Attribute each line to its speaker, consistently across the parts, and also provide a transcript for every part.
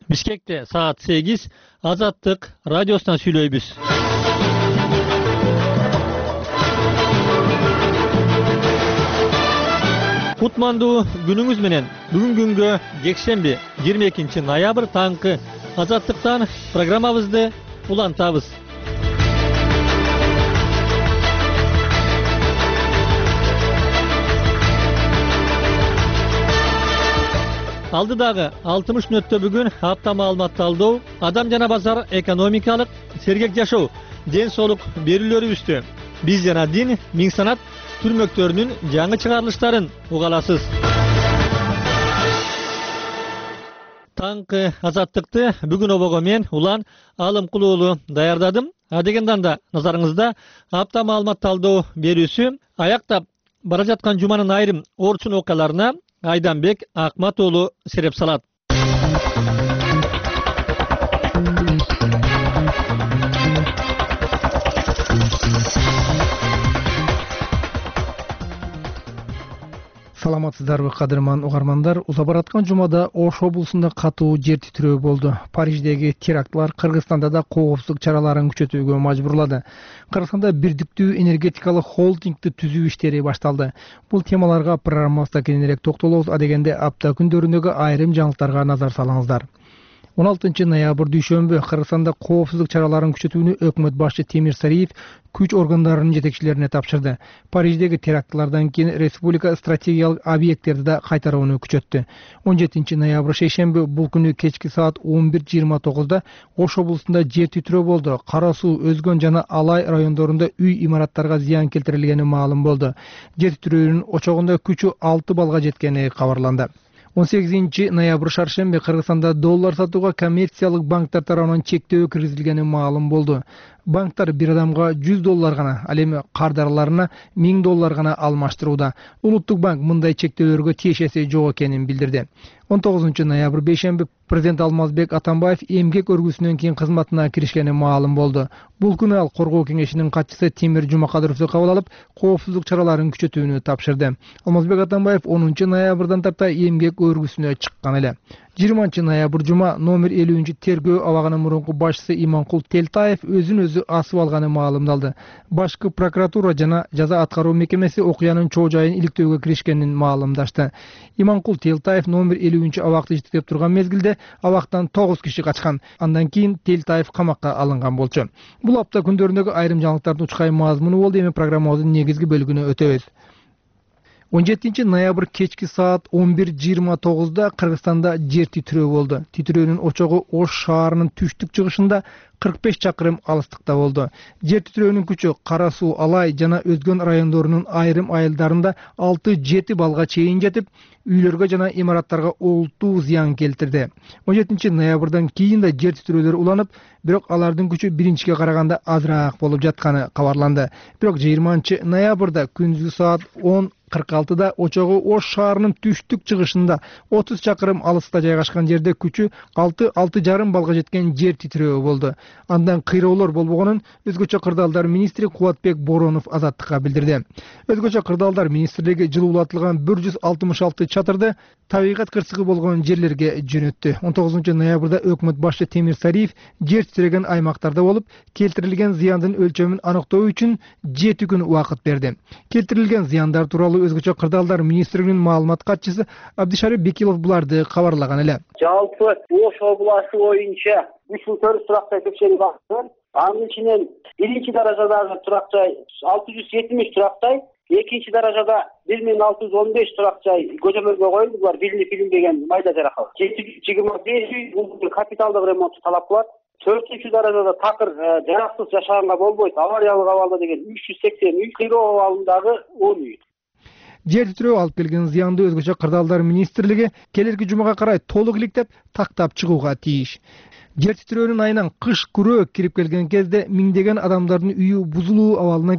Speaker 1: Бишкекте саат 8 Азаттык радиосунан сүйлөйбүз. Кутмандуу күнүңүз менен. Бүгүн күнгө жекшемби 22 ноябрь таңкы Азаттыктан программабызды улантабыз. Алдыдагы 60 мүнөттө бүгүн апта маалымат талдоо, адам жана базар, экономикалык, сергек жашоо, ден соолук берүүлөрүбүздө биз жана дин, миң санат түрмөктөрүнүн жаңы чыгарылыштарын уга аласыз. Таңкы Азаттыкты бүгүн обого мен Улан Алымкулуулу даярдадым. Адегендан да назарыңызда апта маалымат талдоо берүүсү аяктап бара жаткан жуманын айрым орчун окуяларына Айданбек Акматоğlu сереп салат.
Speaker 2: Саламатсыздарбы кадырман угармандар. Уза бараткан жумада Ош облусунда катуу жер титирөө болду. Париждеги терактлар Кыргызстанда да коопсуздук чараларын күчөтүүгө мажбурлады. Кыргызстанда бирдиктүү энергетикалык холдингди түзүү иштери башталды. Бул темаларга программабызда кененирээк токтолобуз. Адегенде апта күндөрүндөгү айрым жаңылыктарга назар салыңыздар. 16 ноябрь дүйшөмбү Кыргызстанда коопсуздук чараларын күчөтүүнү өкмөт башчы Темир Сариев күч органдарынын жетекчилерине тапшырды. Париждеги терактлардан кийин республика стратегиялык объекттерди да кайтарууну күчөттү. 17 ноябрь шейшемби бул күнү кечки саат 11:29 Ош облусунда жер титирөө болду. Кара суу, Өзгөн жана Алай райондорунда үй имараттарга зыян келтирилгени маалым болду. Жер титирөөнүн очогунда күчү 6 балга жеткени кабарланды. 18 ноябрь шаршемби Кыргызстанда доллар сатууга коммерциялык банктар тарабынан чектөө киргизилгени маалым болду. Банктар бир адамга 100 доллар гана, ал эми кардарларына 1000 доллар гана алмаштырууда. Улуттук банк мындай чектөөлөргө тиешеси жок экенин билдирди. 19 ноябрь бейшемби президент Алмазбек Атамбаев эмгек өргүсүнөн кийин кызматына киришкени маалым болду. Бул күнү ал коргоо кеңешинин катчысы Темир Жумакадыровду кабыл алып, коопсуздук чараларын күчөтүүнү тапшырды. Алмазбек Атамбаев 10 ноябрдан тарта эмгек өргүсүнө чыккан эле. 20 ноябрь жума номер 50 тергөө абагынын мурунку башчысы Иманкул Телтаев өзүн өзү асып алганы маалымдалды. Башкы прокуратура жана жаза аткаруу мекемеси окуянын чоо жайын иликтөөгө киришкенин маалымдашты. Иманкул Телтаев номер 50 абакты жетектеп турган мезгилде абактан 9 киши качкан. Андан кийин Телтаев камакка алынган болчу. Бул апта күндөрүндөгү айрым жаңылыктардын учкай мазмуну болду. Эми программабыздын негизги бөлүгүнө өтөбүз. 17 ноябрь кечки саат 11:29 Кыргызстанда жер титирөө болду. Титирөөнүн очогу Ош шаарынын түштүк чыгышында 45 чакырым алыстыкта болду. Жер титирөөнүн күчү Кара суу, Алай жана Өзгөн райондорунун айрым айылдарында 6-7 балга чейин жетип, үйлөргө жана имараттарга олуттуу зыян келтирди. 17 ноябрдан кийин да жер титирөөлөр уланып, бирок алардын күчү биринчиге караганда азыраак болуп жатканы кабарланды. Бирок 20 ноябрда күндүзгү саат 10:46 очогу Ош шаарынын түштүк чыгышында 30 чакырым алыста жайгашкан жерде күчү 6-6,5 балга жеткен жер титирөө болду. Андан кыйроолор болбогонун өзгөчө кырдаалдар министри Кубатбек Боронов Азаттыкка билдирди. Өзгөчө кырдаалдар министрлиги жылуулатылган 166 чатырды табигат кырсыгы болгон жерлерге жөнөттү. 19 ноябрда өкмөт башчы Темир Сариев жер титиреген аймактарда болуп, келтирилген зыяндын өлчөмүн аныктоо үчүн 7 күн убакыт берди. Келтирилген зыяндар тууралуу өзгөчө кырдаалдар министрлигинин маалымат катчысы Абдишарип Бекилов буларды кабарлаган эле.
Speaker 3: Жалпы Ош областы боюнча 304 турак жай текшерип алынды. Анын ичинен биринчи даражадагы турак жай 670 турак жай, экинчи даражада 1615 турак жай көзөмөлгө коюлду. Булар билингеген майда жаракат. 725 үй бул капиталдык ремонтту талап кылат. 4-чү даражада такыр жараксыз жашаганга болбойт, авариялык абалда деген 380 үй, кыйроо абалындагы 10 үй.
Speaker 2: Жер титирөө алып келген зыянды өзгөчө кырдаалдар министрлиги келерки жумага карай толук иликтеп, тактап чыгууга тийиш. Жер титирөөнүн айынан кыш күрөө кирип келген кезде миңдеген адамдардын үйү бузулуу абалына келип,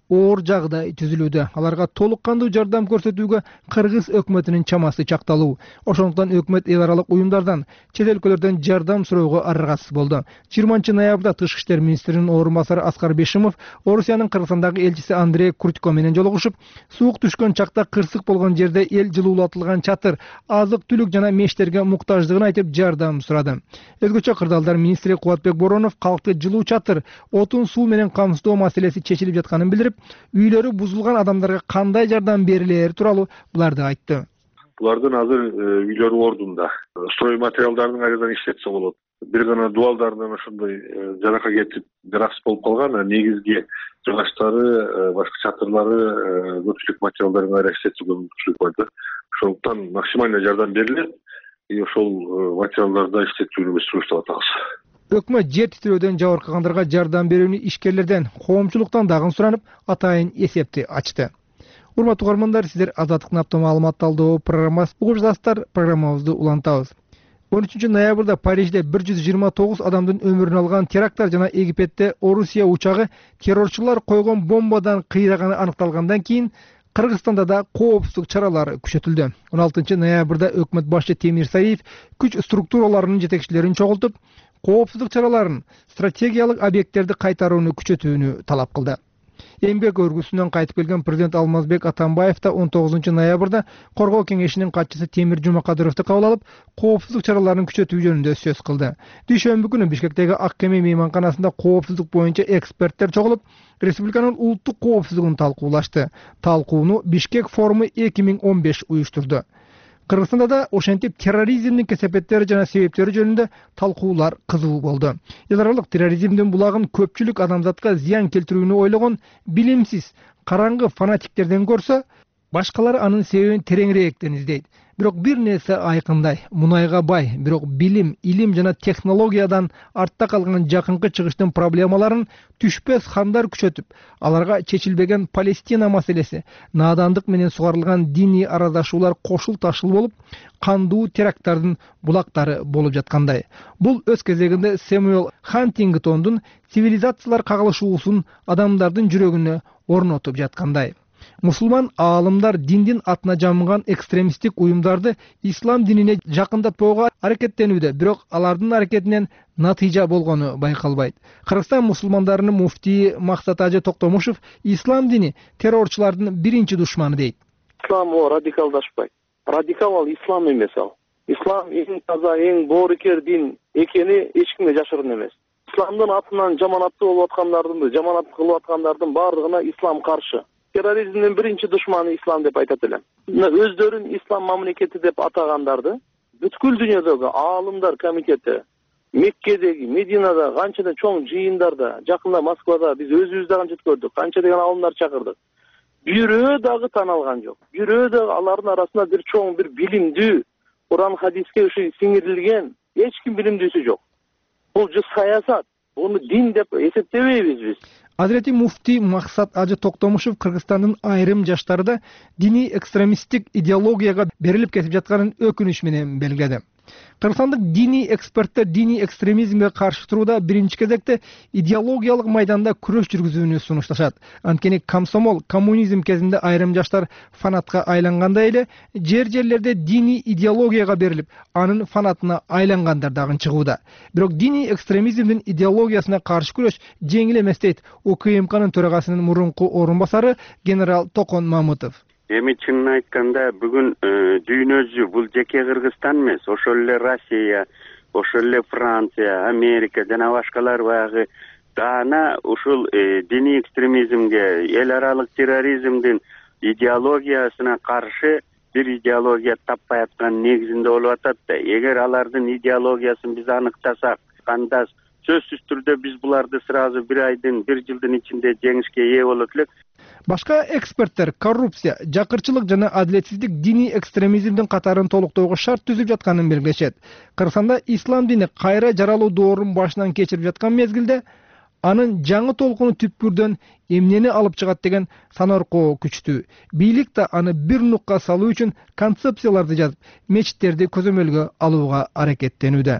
Speaker 2: оор жагдай түзүлүүдө. Аларга толук кандуу жардам көрсөтүүгө Кыргыз өкмөтүнүн чамасы чакталуу. Ошондуктан өкмөт эл аралык уюмдардан, чет өлкөлөрдөн жардам суроого аргасыз болду. 20-ноябрда Тышкы иштер министринин орун басары Аскар Бешимов Орусиянын Кыргызстандагы элчиси Андрей Крутько менен жолугушуп, суук түшкөн чакта кырсык болгон жерде эл жылуулатылган чатыр, азык-түлүк жана мештерге муктаждыгын айтып жардам сурады. Өзгөчө кырдаалдар министри Кубатбек Боронов калкты жылуу чатыр, отун суу менен камсыздоо маселеси чечилип жатканын билдирип, үйлөрү бузулган адамдарга кандай жардам берилери тууралуу буларды айтты.
Speaker 4: Булардын азыр үйлөрү ордунда. Строй материалдарын кайрадан иштетсе болот. Бир гана дубалдарынан ошондой жаракка кетип, жараксыз болуп калган, негизги жыгачтары, башка чатырлары, көпчүлүк материалдарын кайра иштетүүгө мүмкүнчүлүк бар да. Ошондуктан максимально жардам берилет. Ошол материалдарды иштетүүнү биз сунуштап атабыз.
Speaker 2: Өкмөт жер титирөөдөн жабыркагандарга жардам берүүнү ишкерлерден, коомчулуктан дагы суранып, атайын эсепти ачты. Урматтуу угармандар, сиздер Азаттыктын апта маалымат талдоо программасы угуп жатасыздар. Программабызды улантабыз. 13-ноябрда Парижде 129 адамдын өмүрүн алган теракттар жана Египетте Орусия учагы террорчулар койгон бомбадан кыйраганы аныкталгандан кийин Кыргызстанда да коопсуздук чаралары күчөтүлдү. 16-ноябрда өкмөт башчы Темир Сариев күч структураларынын жетекчилерин чогултуп, коопсуздук чараларын, стратегиялык объекттерди кайтарууну күчөтүүнү талап кылды. Эмгек өргүсүнөн кайтып келген президент Алмазбек Атамбаев да 19-ноябрда Коргоо кеңешинин катчысы Темир Жумакадыровду кабыл алып, коопсуздук чараларын күчөтүү жөнүндө сөз кылды. Дүйшөмбү күнү Бишкектеги Ак кеме мейманканасында коопсуздук боюнча эксперттер чогулуп, республиканын улуттук коопсуздугун талкуулашты. Талкууну Бишкек форуму 2015 уюштурду. Кыргызстанда да ошентип терроризмдин кесепеттери жана себептери жөнүндө талкуулар кызуу болду. Эл аралык терроризмдин булагын көпчүлүк адамзатка зыян келтирүүнү ойлогон билимсиз, караңгы фанатиктерден көрсө, башкалар анын себебин тереңирээктен издейт. Бирок бир нерсе айкындай, мунайга бай, бирок билим, илим жана технологиядан артта калган жакынкы чыгыштын проблемаларын түшпөс хандар күчөтүп, аларга чечилбеген Палестина маселеси, наадандык менен сугарылган диний арадашуулар кошул ташыл болуп, кандуу теракттардын булактары болуп жаткандай. Бул өз кезегинде Сэмюэл Хантингтондун цивилизациялар кагылышуусун адамдардын жүрөгүнө орнотуп жаткандай. Мусулман аалымдар диндин атына жамынган экстремисттик уюмдарды ислам динине жакындатпоого аракеттенүүдө, бирок алардын аракетинен натыйжа болгону байкалбайт. Кыргызстан мусулмандарынын муфтийи Максат Ажы Токтомушев ислам дини террорчулардын биринчи душманы дейт.
Speaker 5: Ислам радикалдашпайт. Радикал ал ислам эмес ал. Ислам эң таза, эң боорукер дин экени эч кимге жашырын эмес. Исламдын атынан жаманаттуу болуп аткандардын, жаманат кылып аткандардын баардыгына ислам каршы. Терроризмдин биринчи душманы ислам деп айтат элем. Өздөрүн ислам мамлекети деп атагандарды бүткүл дүйнөдөгү аалымдар комитети, Меккедеги, Мединада канча чоң жыйындарда, жакында Москвада биз өзүбүз дагы жетип көрдүк. Канча деген аалымдар чакырдык. Бирөө дагы таналган жок. Бирөө дагы алардын арасында бир чоң бир билимдүү, Куран хадиске ушу сиңирилген эч ким билимдүүсү жок. Бул жы саясат. Буну дин деп эсептебейбиз биз.
Speaker 2: Азирети муфтий Максат Ажы Токтомушев Кыргызстандын айрым жаштары да диний экстремисттик идеологияга берилип кетип жатканын өкүнүч менен белгиледи. Кыргызстандык диний эксперттер диний экстремизмге каршы турууда биринчи кезекте идеологиялык майданда күрөш жүргүзүүнү сунушташат. Анткени комсомол, коммунизм кезинде айрым жаштар фанатка айлангандай эле, жерлерде диний идеологияга берилип, анын фанатына айлангандар дагы чыгууда. Бирок диний экстремизмдин идеологиясына каршы күрөш жеңил эмес дейт УКМКнын төрагасынын мурунку орун басары генерал Токон Мамытов.
Speaker 6: Эми чынын айтканда бүгүн дүйнө жүзү бул жеке Кыргызстан эмес, ошол эле Россия, ошол эле Франция, Америка жана башкалар баягы даана ушул диний экстремизмге, эл аралык терроризмдин идеологиясына каршы бир идеология таппай аткан негизинде болуп атат да. Эгер алардын идеологиясын биз аныктасак, кандас сөзсүз түрдө биз буларды сразу бир айдын, бир жылдын ичинде жеңишке ээ болот элек.
Speaker 2: Башка эксперттер коррупция, жакырчылык жана адилетсиздик диний экстремизмдин катарын толуктоого шарт түзүп жатканын белгилешет. Кыргызстанда ислам дини кайра жаралуу доорун башынан кечирип жаткан мезгилде анын жаңы толкуну түпкүрдөн эмнени алып чыгат деген саноркоо күчтүү. Бийлик да аны бир нукка салуу үчүн концепцияларды жазып, мечиттерди көзөмөлгө алууга аракеттенүүдө.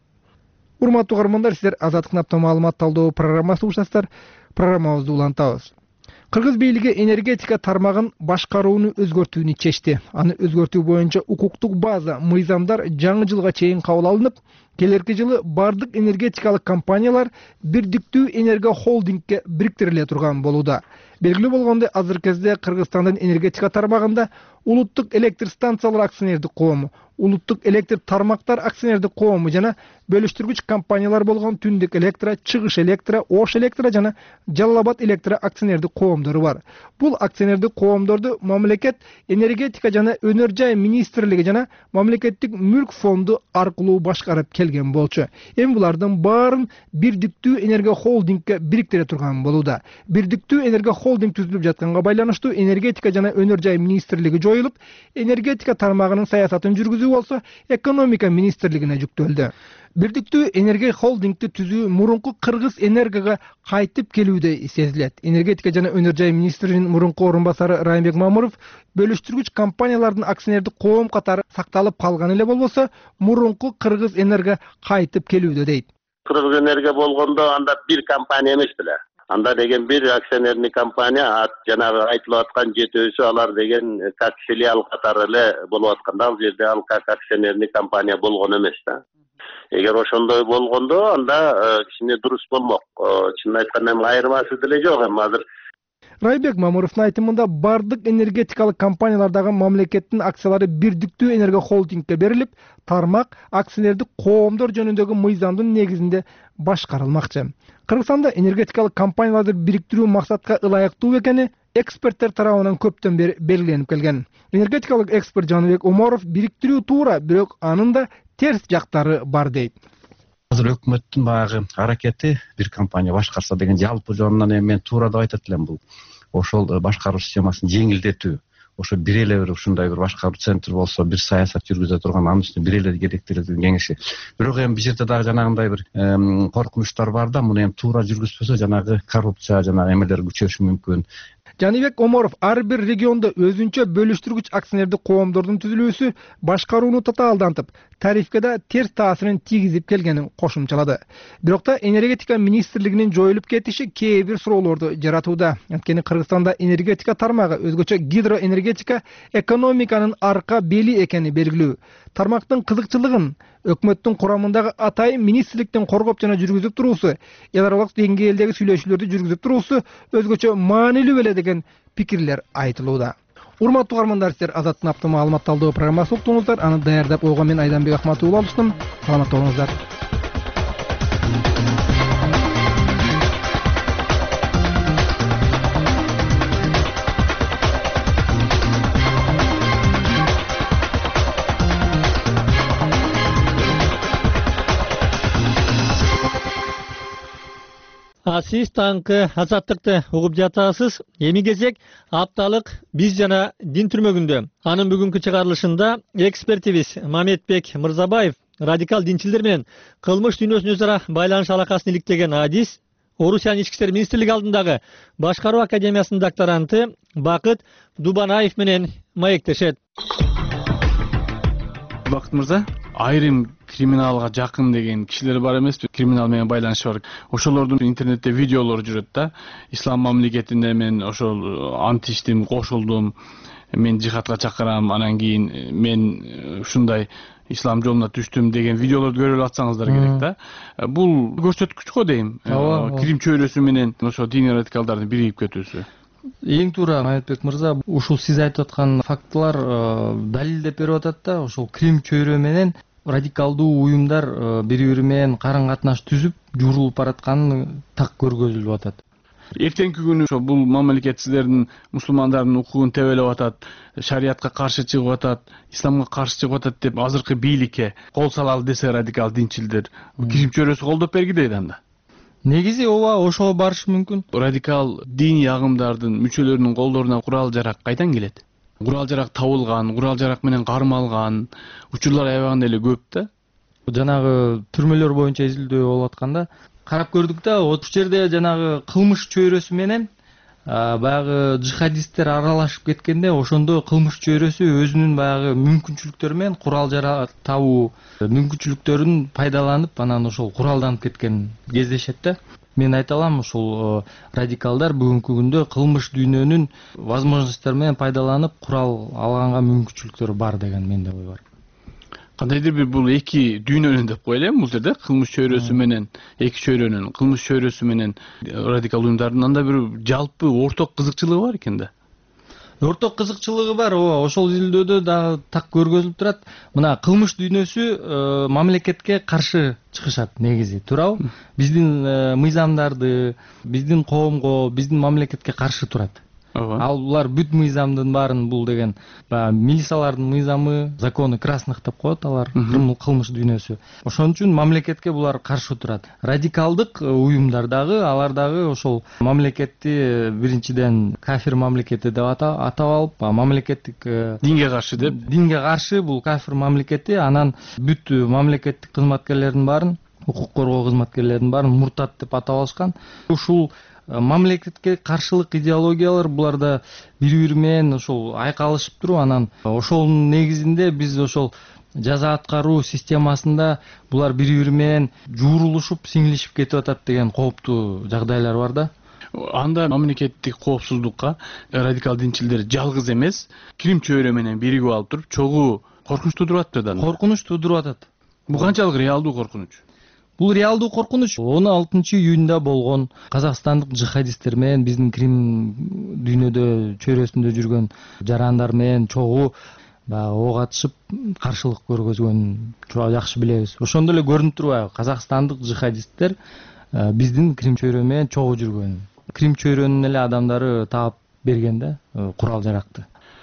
Speaker 2: Урматтуу угармандар, сиздер Азаттыктын апта маалымат талдоо программасы угушасыздар. Программабызды улантабыз. Кыргыз бийлиги энергетика тармагын башкарууну өзгөртүүнү чечти. Аны өзгөртүү боюнча укуктук база, мыйзамдар жаңы жылга чейин кабыл алынып, келерки жылы бардык энергетикалык компаниялар бирдиктүү энерго холдингке бириктириле турган болууда. Белгилүү болгондой, азыркы кезде Кыргызстандын энергетика тармагында Улуттук электр станциялар акционердик коому, Улуттук электр тармактар акционердик коому жана бөлүштүргүч компаниялар болгон Түндүк электро, Чыгыш электро, Ош электро жана Жалал Абад электро акционердик коомдору бар. Бул акционердик коомдорду мамлекет энергетика жана өнөр жай министрлиги жана мамлекеттик мүлк фонду аркылуу башкарып келген болчу. Эми булардын баарын бирдиктүү энерго холдингке бириктире турган болууда. Бирдиктүү энерго холдинг түзүлүп жатканга байланыштуу энергетика жана өнөр жай министрлиги жоюлуп, энергетика тармагынын саясатын жүргүзүү болсо экономика министрлигине жүктөлдү. Бирдиктүү энерго холдингти түзүү мурунку Кыргыз энергога кайтып келүүдө сезилет. Энергетика жана өнөр жай министринин мурунку орун басары Райымбек Мамуров бөлүштүргүч компаниялардын акционердик коом катары сакталып калган эле болбосо, мурунку Кыргыз энерго кайтып келүүдө дейт.
Speaker 7: Кыргыз энерго болгондо анда бир компания эмес беле. Анда деген бир акционерный компания, жанагы айтылып аткан жетөөсү алар деген как филиал катары эле болуп атканда, ал жерде ал как акционерный компания болгон эмес да. Эгер ошондой болгондо, анда кичине дурус болмок. Чынын айтканда эми айырмасы деле жок эми азыр.
Speaker 2: Райымбек Мамуровдун айтымында бардык энергетикалык компаниялардагы мамлекеттин акциялары бирдиктүү энерго холдингке берилип, тармак акционердик коомдор жөнүндөгү мыйзамдын негизинде башкарылмакчы. Кыргызстанда энергетикалык компанияларды бириктирүү максатка ылайыктуу экени эксперттер тарабынан көптөн бери белгиленип келген. Энергетикалык эксперт Жаныбек Омаров бириктирүү туура, бирок анын да терс жактары бар дейт.
Speaker 8: Азыр өкмөттүн баягы аракети бир компания башкарса деген жалпы жонунан эми мен туура деп айтат элем, бул ошол башкаруу системасын жеңилдетүү. Ошо бир эле бир ушундай бир башкаруу центр болсо, бир саясат жүргүзө турган, анын үстүнө бир эле керектелет деген кеңеши. Бирок эми бул жерде дагы жанагындай бир коркунучтар бар да, муну эми туура жүргүзбөсө жанагы коррупция жанагы эмелер күчөшү мүмкүн.
Speaker 2: Жаныбек Омаров ар бир региондо өзүнчө бөлүштүргүч акционердик коомдордун түзүлүүсү башкарууну татаалдантып, тарифке да терс таасирин тийгизип келгенин кошумчалады. Бирок да энергетика министрлигинин жоюлуп кетиши кээ бир суроолорду жаратууда. Анткени Кыргызстанда энергетика тармагы, өзгөчө гидроэнергетика, экономиканын арка бели экени белгилүү. Тармактын кызыкчылыгын өкмөттүн курамындагы атайын министрликтин коргоп жана жүргүзүп туруусу, эл аралык деңгээлдеги сүйлөшүүлөрдү жүргүзүп туруусу өзгөчө маанилүү беле деген пикирлер айтылууда. Урматтуу угармандар, сиздер Азаттын апта маалымат талдоо программасын уктуңуздар. Аны даярдап койгон мен Айданбек Акматов болуштум. Саламатта болуңуздар.
Speaker 1: Сиз таңкы Азаттыкты угуп жатасыз. Эми кезек апталык биз жана дин түрмөгүндө. Анын бүгүнкү чыгарылышында экспертибиз Мамедбек Мырзабаев радикал динчилдер менен кылмыш дүйнөсүнүн өз ара байланыш алакасын иликтеген адис, Орусиянын ички иштер министрлиги алдындагы башкаруу академиясынын докторанты Бакыт Дубанаев менен маектешет.
Speaker 9: Бакыт мырза, айрым криминалга жакын деген кишилер бар эмеспи? Криминал менен байланышы бар. Ошолордун интернетте видеолору жүрөт да. Ислам мамлекетинде мен ошол ант иштим, кошулдум. Мен жихадка чакырам, анан кийин мен ушундай ислам жолуна түштүм деген видеолорду көрүп атсаңыздар керек да. Бул көрсөткүч го дейм. Крим чөйрөсү менен ошо диний радикалдардын биригип кетүүсү.
Speaker 10: Эң туура Мамедбек мырза, ушул сиз айтып аткан фактылар далилдеп берип атат да. Ошол Крим чөйрө менен радикалдуу уюмдар бири-бири менен карым катнаш түзүп, журулуп баратканы так көргөзүлүп атат.
Speaker 9: Эртеңки күнү ошо бул мамлекет силердин мусулмандардын укугун тебелеп атат, шариятка каршы чыгып атат, исламга каршы чыгып атат деп азыркы бийликке кол салалы десе радикал динчилдер, Крим чөйрөсү колдоп бергидейт анда.
Speaker 10: Негизи ооба ошого барышы мүмкүн.
Speaker 9: Радикал диний агымдардын мүчөлөрүнүн колдоруна курал-жарак кайдан келет? Курал-жарак табылган, курал-жарак менен кармалган учурлар аябагында эле көп да.
Speaker 10: Жанагы түрмөлөр боюнча изилдөө болуп атканда карап көрдүк да, ошол жерде жанагы кылмыш чөйрөсү менен баягы жихадисттер аралашып кеткенде, ошондо кылмыш чөйрөсү өзүнүн баягы мүмкүнчүлүктөрү менен курал-жарак табуу мүмкүнчүлүктөрүн пайдаланып, анан ошол куралданып кеткен кездешет да. мен айта алам, ушул радикалдар бүгүнкү күндө кылмыш дүйнөнүн возможносттору менен пайдаланып курал алганга мүмкүнчүлүктөрү бар деген менде ой бар.
Speaker 9: Кандайдыр бир бул эки дүйнөнүн деп коелу бул жерде, кылмыш чөйрөсү менен эки чөйрөнүн, кылмыш чөйрөсү менен радикал уюмдардын анда бир жалпы орток кызыкчылыгы бар экен да.
Speaker 10: Орток кызыкчылыгы бар, ооба, ошол изилдөөдө дагы так көргөзүлүп турат. Мына кылмыш дүйнөсү мамлекетке каршы чыгышат негизи, туурабы? Биздин мыйзамдарды, биздин коомго, биздин мамлекетке каршы турат. Ал булар бүт мыйзамдын баарын, бул деген милициялардын мыйзамы, законы красных деп коет алар, кылмыш дүйнөсү. Ошон үчүн мамлекетке булар каршы турат. Радикалдык уюмдар дагы, алар дагы ошол мамлекетти биринчиден кафир мамлекети деп атап алып, мамлекеттик
Speaker 9: динге каршы деп.
Speaker 10: Динге каршы бул кафир мамлекети, анан бүт мамлекеттик кызматкерлердин баарын, укук коргоо кызматкерлердин баарын муртат деп атап алышкан. Ушул мамлекетке каршылык идеологиялар буларда бири-бири менен ошол айкалышып туруп, анан ошонун негизинде биз ошол жаза аткаруу системасында булар бири-бири менен жуурулушуп, сиңилишип кетип атат деген кооптуу жагдайлар бар да.
Speaker 9: Анда мамлекеттик коопсуздукка радикал динчилдер жалгыз эмес, Крим чөйрө менен биригип алып туруп, чогуу коркунуч туудуруп атат да.
Speaker 10: Коркунуч туудуруп атат.
Speaker 9: Бул канчалык реалдуу коркунуч?
Speaker 10: Бул реалдуу коркунуч 16-июнда болгон казакстандык жихадисттер менен биздин Крим дүйнөдө чөйрөсүндө жүргөн жарандар менен чогуу ок атышып каршылык көргөзгөнүн жакшы билебиз. Ошондо эле көрүнүп турбайбы? Казакстандык жихадисттер биздин Крим чөйрө менен чогуу жүргөн. Крим чөйрөнүн эле адамдары таап берген да курал жаракты.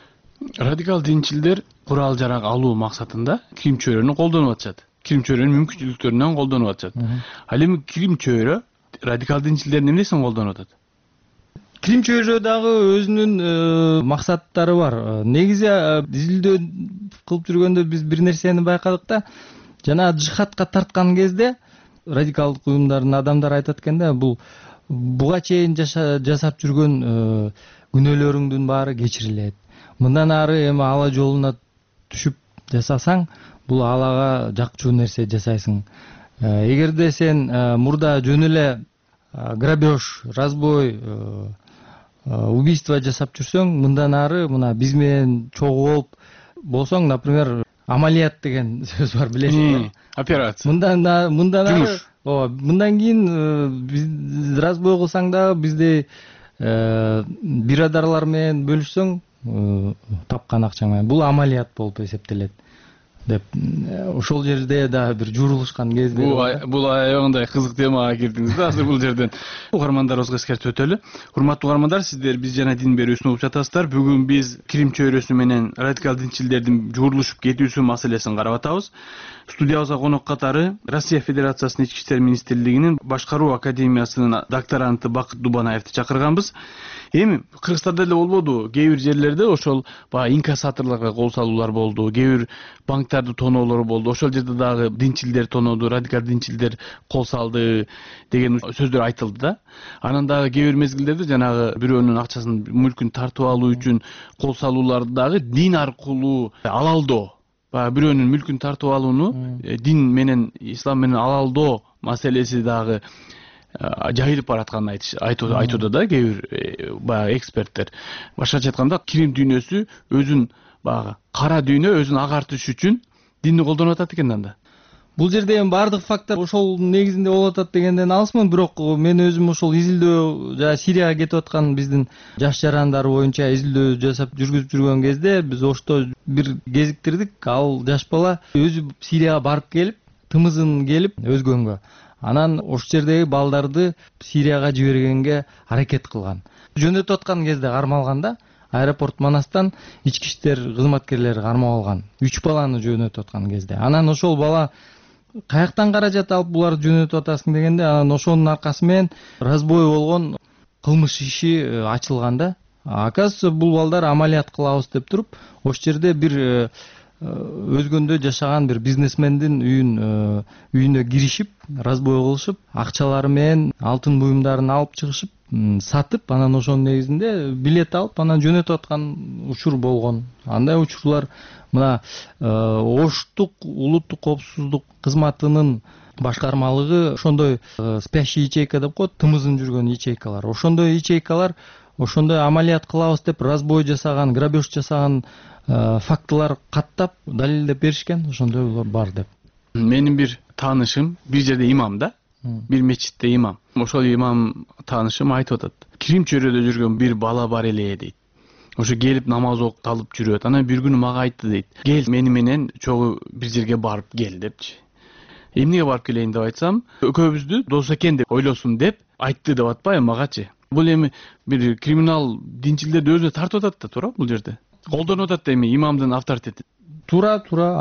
Speaker 9: Радикал динчилдер курал жарак алуу максатында Крим чөйрөнү колдонуп атышат. Крим чөйрөнүн мүмкүнчүлүктөрүнөн колдонуп атышат. Ал эми Крим чөйрө радикал динчилдердин эмнесин колдонуп атат?
Speaker 10: Крим чөйрө дагы өзүнүн максаттары бар. Негизи изилдөө кылып жүргөндө биз бир нерсени байкадык да, жана жихадка тарткан кезде радикалдык уюмдардын адамдары айтат экен да, бул буга чейин жасап жүргөн күнөөлөрүңдүн баары кечирилет. Мындан ары эми ала жолуна түшүп жасасаң, бул алага жакчуу нерсе жасайсың. Эгерде сен мурда жөн эле грабеж, разбой, убийство жасап жүрсөң, мындан ары мына биз менен чогуу болуп болсоң, например, амалият деген сөз бар, билесиңби?
Speaker 9: Операция.
Speaker 10: Мындан ары, мындан кийин биз разбой кылсаң да биздей бирадарлар менен бөлүшсөң, тапкан акчаң менен бул амалият болуп эсептелет деп ошол жерде да бир жуурулушкан кездер.
Speaker 9: Бул аягындай кызык темага кирдиңиз да азыр бул жерден. Угармандарыбызга эскертип өтөлү. Урматтуу угармандар, сиздер биз жана дин берүүсүн угуп жатасыздар. Бүгүн биз Крим чөйрөсү менен радикал динчилдердин жуурулушуп кетүүсү маселесин карап атабыз. Студиябызга конок катары Россия Федерациясынын Ички иштер министрлигинин башкаруу академиясынын докторанты Бакыт Дубанаевди чакырганбыз. Эми Кыргызстанда эле болбоду, кээ бир жерлерде ошол инкассаторлорго кол салуулар болду, кээ бир банктарды тоноолору болду. Ошол жерде дагы динчилдер тонооду, радикал динчилдер кол салды деген сөздөр айтылды да. Анан дагы кээ бир мезгилдерде жанагы бирөөнүн акчасын, мүлкүн тартып алуу үчүн кол салууларды дагы дин аркылуу алалдоо, бирөөнүн мүлкүн тартып алууну дин менен, ислам менен алалдоо маселеси дагы жайылып баратканын айтууда да кээ бир эксперттер. Башкача айтканда, Крим дүйнөсү өзүн кара дүйнө өзүн агартыш үчүн динди колдонуп атат экен анда.
Speaker 10: Бул жерде эми бардык факттар ошол негизинде болуп атат дегенден алысмын, бирок мен өзүм ошол изилдөө жана Сирияга кетип аткан биздин жаш жарандар боюнча изилдөө жасап жүргүзүп жүргөн кезде биз ошто бир кезиктирдик. Ал жаш бала өзү Сирияга барып келип, тымызын келип өзгөнгө. Анан ошол жердеги балдарды Сирияга жибергенге аракет кылган. Жөнөтүп аткан кезде кармалган да, аэропорт Манастан ички иштер кызматкерлери кармап алган. 3 баланы жөнөтүп аткан кезде. Анан ошол бала каяктан каражат алып буларды жөнөтүп атасың дегенде, анан ошонун аркасы менен разбой болгон кылмыш иши ачылган да. Оказывается, бул балдар амалият кылабыз деп туруп, ошол жерде бир өзгөндө жашаган бир бизнесмендин үйүнө киришип, разбой кылышып, акчалары менен алтын буюмдарын алып чыгышып, сатып анан ошонун негизинде билет алып анан жөнөтүп аткан учур болгон. Андай учурлар мына Оштук улуттук коопсуздук кызматынын башкармалыгы ошондой спящий ячейка деп коет, тымызын жүргөн ячейкалар. Ошондой ячейкалар, ошондой амалият кылабыз деп разбой жасаган, грабеж жасаган фактылар каттап далилдеп беришкен, ошондойлор бар деп.
Speaker 9: Менин бир таанышым бир жерде имам да, бир мечитте имам. Ошол имам таанышым айтып атат. Крим чөйрөдө жүргөн бир бала бар эле дейт. Ошо келип намаз окуп алып жүрөт. Анан бир күнү мага айтты дейт. Кел мени менен чогуу бир жерге барып кел депчи. Эмнеге барып келейин деп айтсам, экөөбүздү дос экен деп ойлосун деп айтты деп атпайбы магачы. Бул эми бир криминал динчилдерди өзүнө тартып атат да, туура бул жерде. Колдонуп атат эми имамдын авторитетин.
Speaker 10: Туура.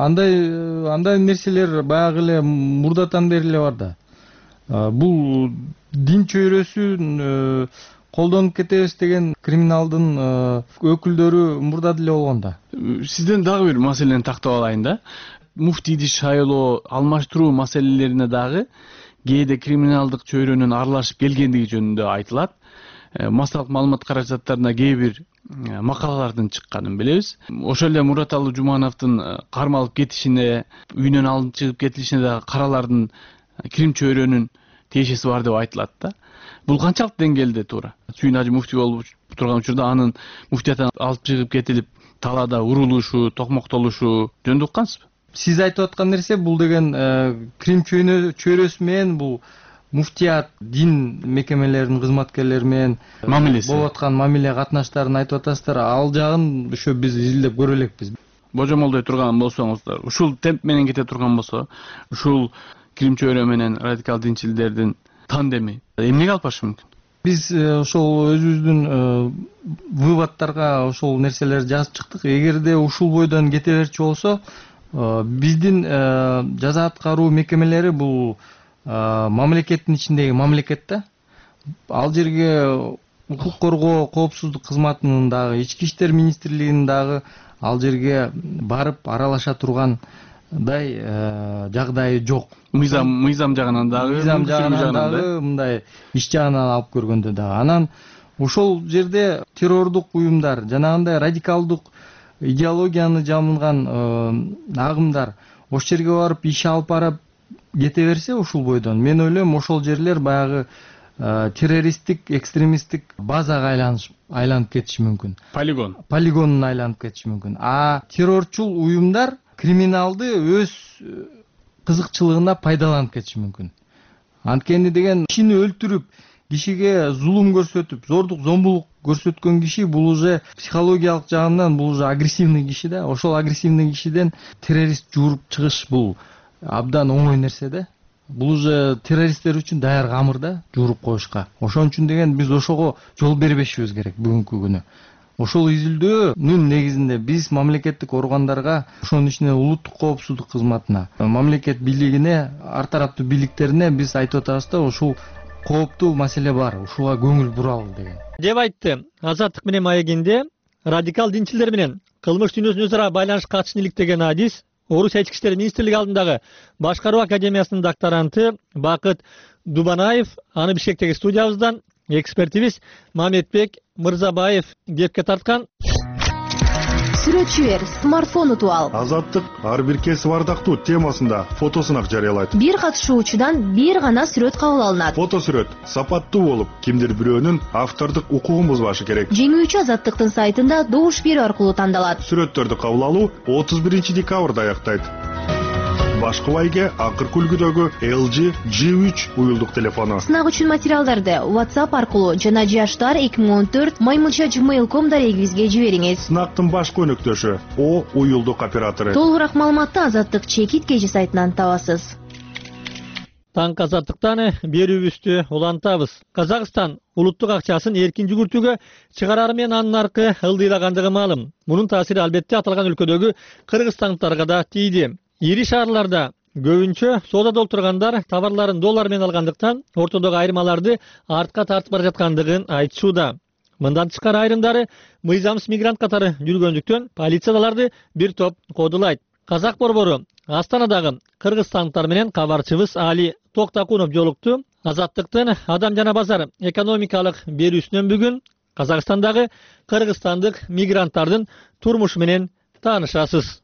Speaker 10: Андай нерселер баягы эле мурдатан бери эле бар да. Бул дин чөйрөсүн колдонуп кетебиз деген криминалдын өкүлдөрү мурда деле болгон да.
Speaker 9: Сизден дагы бир маселени тактап алайын да. Муфтийди шайлоо, алмаштыруу маселелерине дагы кээде криминалдык чөйрөнүн аралашып келгендиги жөнүндө айтылат. Массалык маалымат каражаттарына кээ бир макалалардын чыкканын билебиз. Ошол эле Мураталы Жумановдун кармалып кетишине, үйүнөн алынып чыгып кетилишине дагы каралардын крим чөйрөнүн тиешеси бар деп айтылат да. Бул канчалык деңгээлде туура? Сүйүн Ажы муфтий болуп турган учурда анын муфтияттан алып чыгып кетилип, талаада урулушу, токмоктолушу жөнүндө уккансызбы?
Speaker 10: Сиз айтып аткан нерсе бул деген крим чөйрөсү менен бул муфтият дин мекемелеринин кызматкерлери менен
Speaker 9: мамилеси
Speaker 10: болуп аткан мамиле катнаштарын айтып атасыздар. Ал жагын ошо биз изилдеп көрө элекпиз.
Speaker 9: Божомолдой турган болсоңуздар, ушул темп менен кете турган болсо, ушул крим чөйрө менен радикал динчилдердин тандеми эмнеге алып барышы мүмкүн?
Speaker 10: Биз ошол өзүбүздүн выводторго ошол нерселерди жазып чыктык. Эгерде ушул бойдон кете берчү болсо, биздин жаза аткаруу мекемелери бул мамлекеттин ичиндеги мамлекет да. Ал жерге укук коргоо коопсуздук кызматынын дагы, ички иштер министрлигинин дагы ал жерге барып аралаша тургандай жагдайы жок.
Speaker 9: Мыйзам жагынан дагы,
Speaker 10: мындай иш жагынан алып көргөндө дагы. Анан ошол жерде террордук уюмдар, жанагындай радикалдык идеологияны жамылган агымдар ошол жерге барып иш алып барып кете берсе ушул бойдон, мен ойлойм ошол жерлер баягы террористтик, экстремисттик базага айланып кетиши мүмкүн. Полигонун айланып кетиши мүмкүн. А террорчул уюмдар криминалды өз кызыкчылыгына пайдаланып кетиши мүмкүн. Анткени деген кишини өлтүрүп, кишиге зулум көрсөтүп, зордук, зомбулук көрсөткөн киши бул уже психологиялык жагынан бул уже агрессивный киши да. Ошол агрессивный кишиден террорист жууруп чыгыш бул абдан оңой нерсе да. Бул уже террористтер үчүн даяр камыр да, жууруп коюшка. Ошон үчүн деген биз ошого жол бербешибиз керек бүгүнкү күнү. Ошол изилдөөнүн негизинде биз мамлекеттик органдарга, ошонун ичинде улуттук коопсуздук кызматына, мамлекет бийлигине, ар тараптуу бийликтерине биз айтып атабыз да, ушул кооптуу маселе бар, ушуга көңүл буралы деген.
Speaker 1: Деп айтты Азаттык менен маегинде радикал динчилдер менен кылмыш дүйнөсүнө өзара байланыш катышын иликтеген адис Орусия ички иштер министрлиги алдындагы башкаруу академиясынын докторанты Бакыт Дубанаев. Аны Бишкектеги студиябыздан экспертибиз Мамедбек Мырзабаев кепке тарткан.
Speaker 11: Сүрөтчү бер, смартфон утуп ал.
Speaker 12: Азаттык ар бир кесип ардактуу темасында фотосунак жарыялайт.
Speaker 11: Бир катышуучудан бир гана сүрөт кабыл алынат.
Speaker 12: Фото сүрөт сапаттуу болуп, кимдир бирөөнүн автордук укугун бузбашы керек.
Speaker 11: Жеңүүчү Азаттыктын сайтында добуш берүү аркылуу тандалат.
Speaker 12: Сүрөттөрдү кабыл алуу 31-декабрда аяктайт. Башкы байге акыркы үлгүдөгү LG G3 уюлдук телефону.
Speaker 11: Сынак үчүн материалдарды WhatsApp аркылуу жана jashtar2014@gmail.com дарегибизге жибериңиз.
Speaker 12: Сынактын башкы өнөктөшү O уюлдук оператору.
Speaker 11: Толугураак маалыматты Азаттык чекит KG сайтынан табасыз.
Speaker 1: Таң Азаттыктан берүүбүздү улантабыз. Казакстан улуттук акчасын эркин жүгүртүүгө чыгарары менен анын аркы ылдыйлагандыгы маалым. Мунун таасири албетте аталган өлкөдөгү кыргызстандыктарга да тийди. Ири шаарларда көбүнчө соодада отургандар товарларын доллар менен алгандыктан ортодогу айырмаларды артка тартып бара жаткандыгын айтышууда. Мындан тышкары айрымдары мыйзамсыз мигрант катары жүргөндүктөн полиция аларды бир топ кодулайт. Казак борбору Астанадагы кыргызстандыктар менен кабарчыбыз Али Токтакунов жолукту. Азаттыктын адам жана базар экономикалык берүүсүнөн бүгүн Казакстандагы кыргызстандык мигранттардын турмушу менен таанышасыз.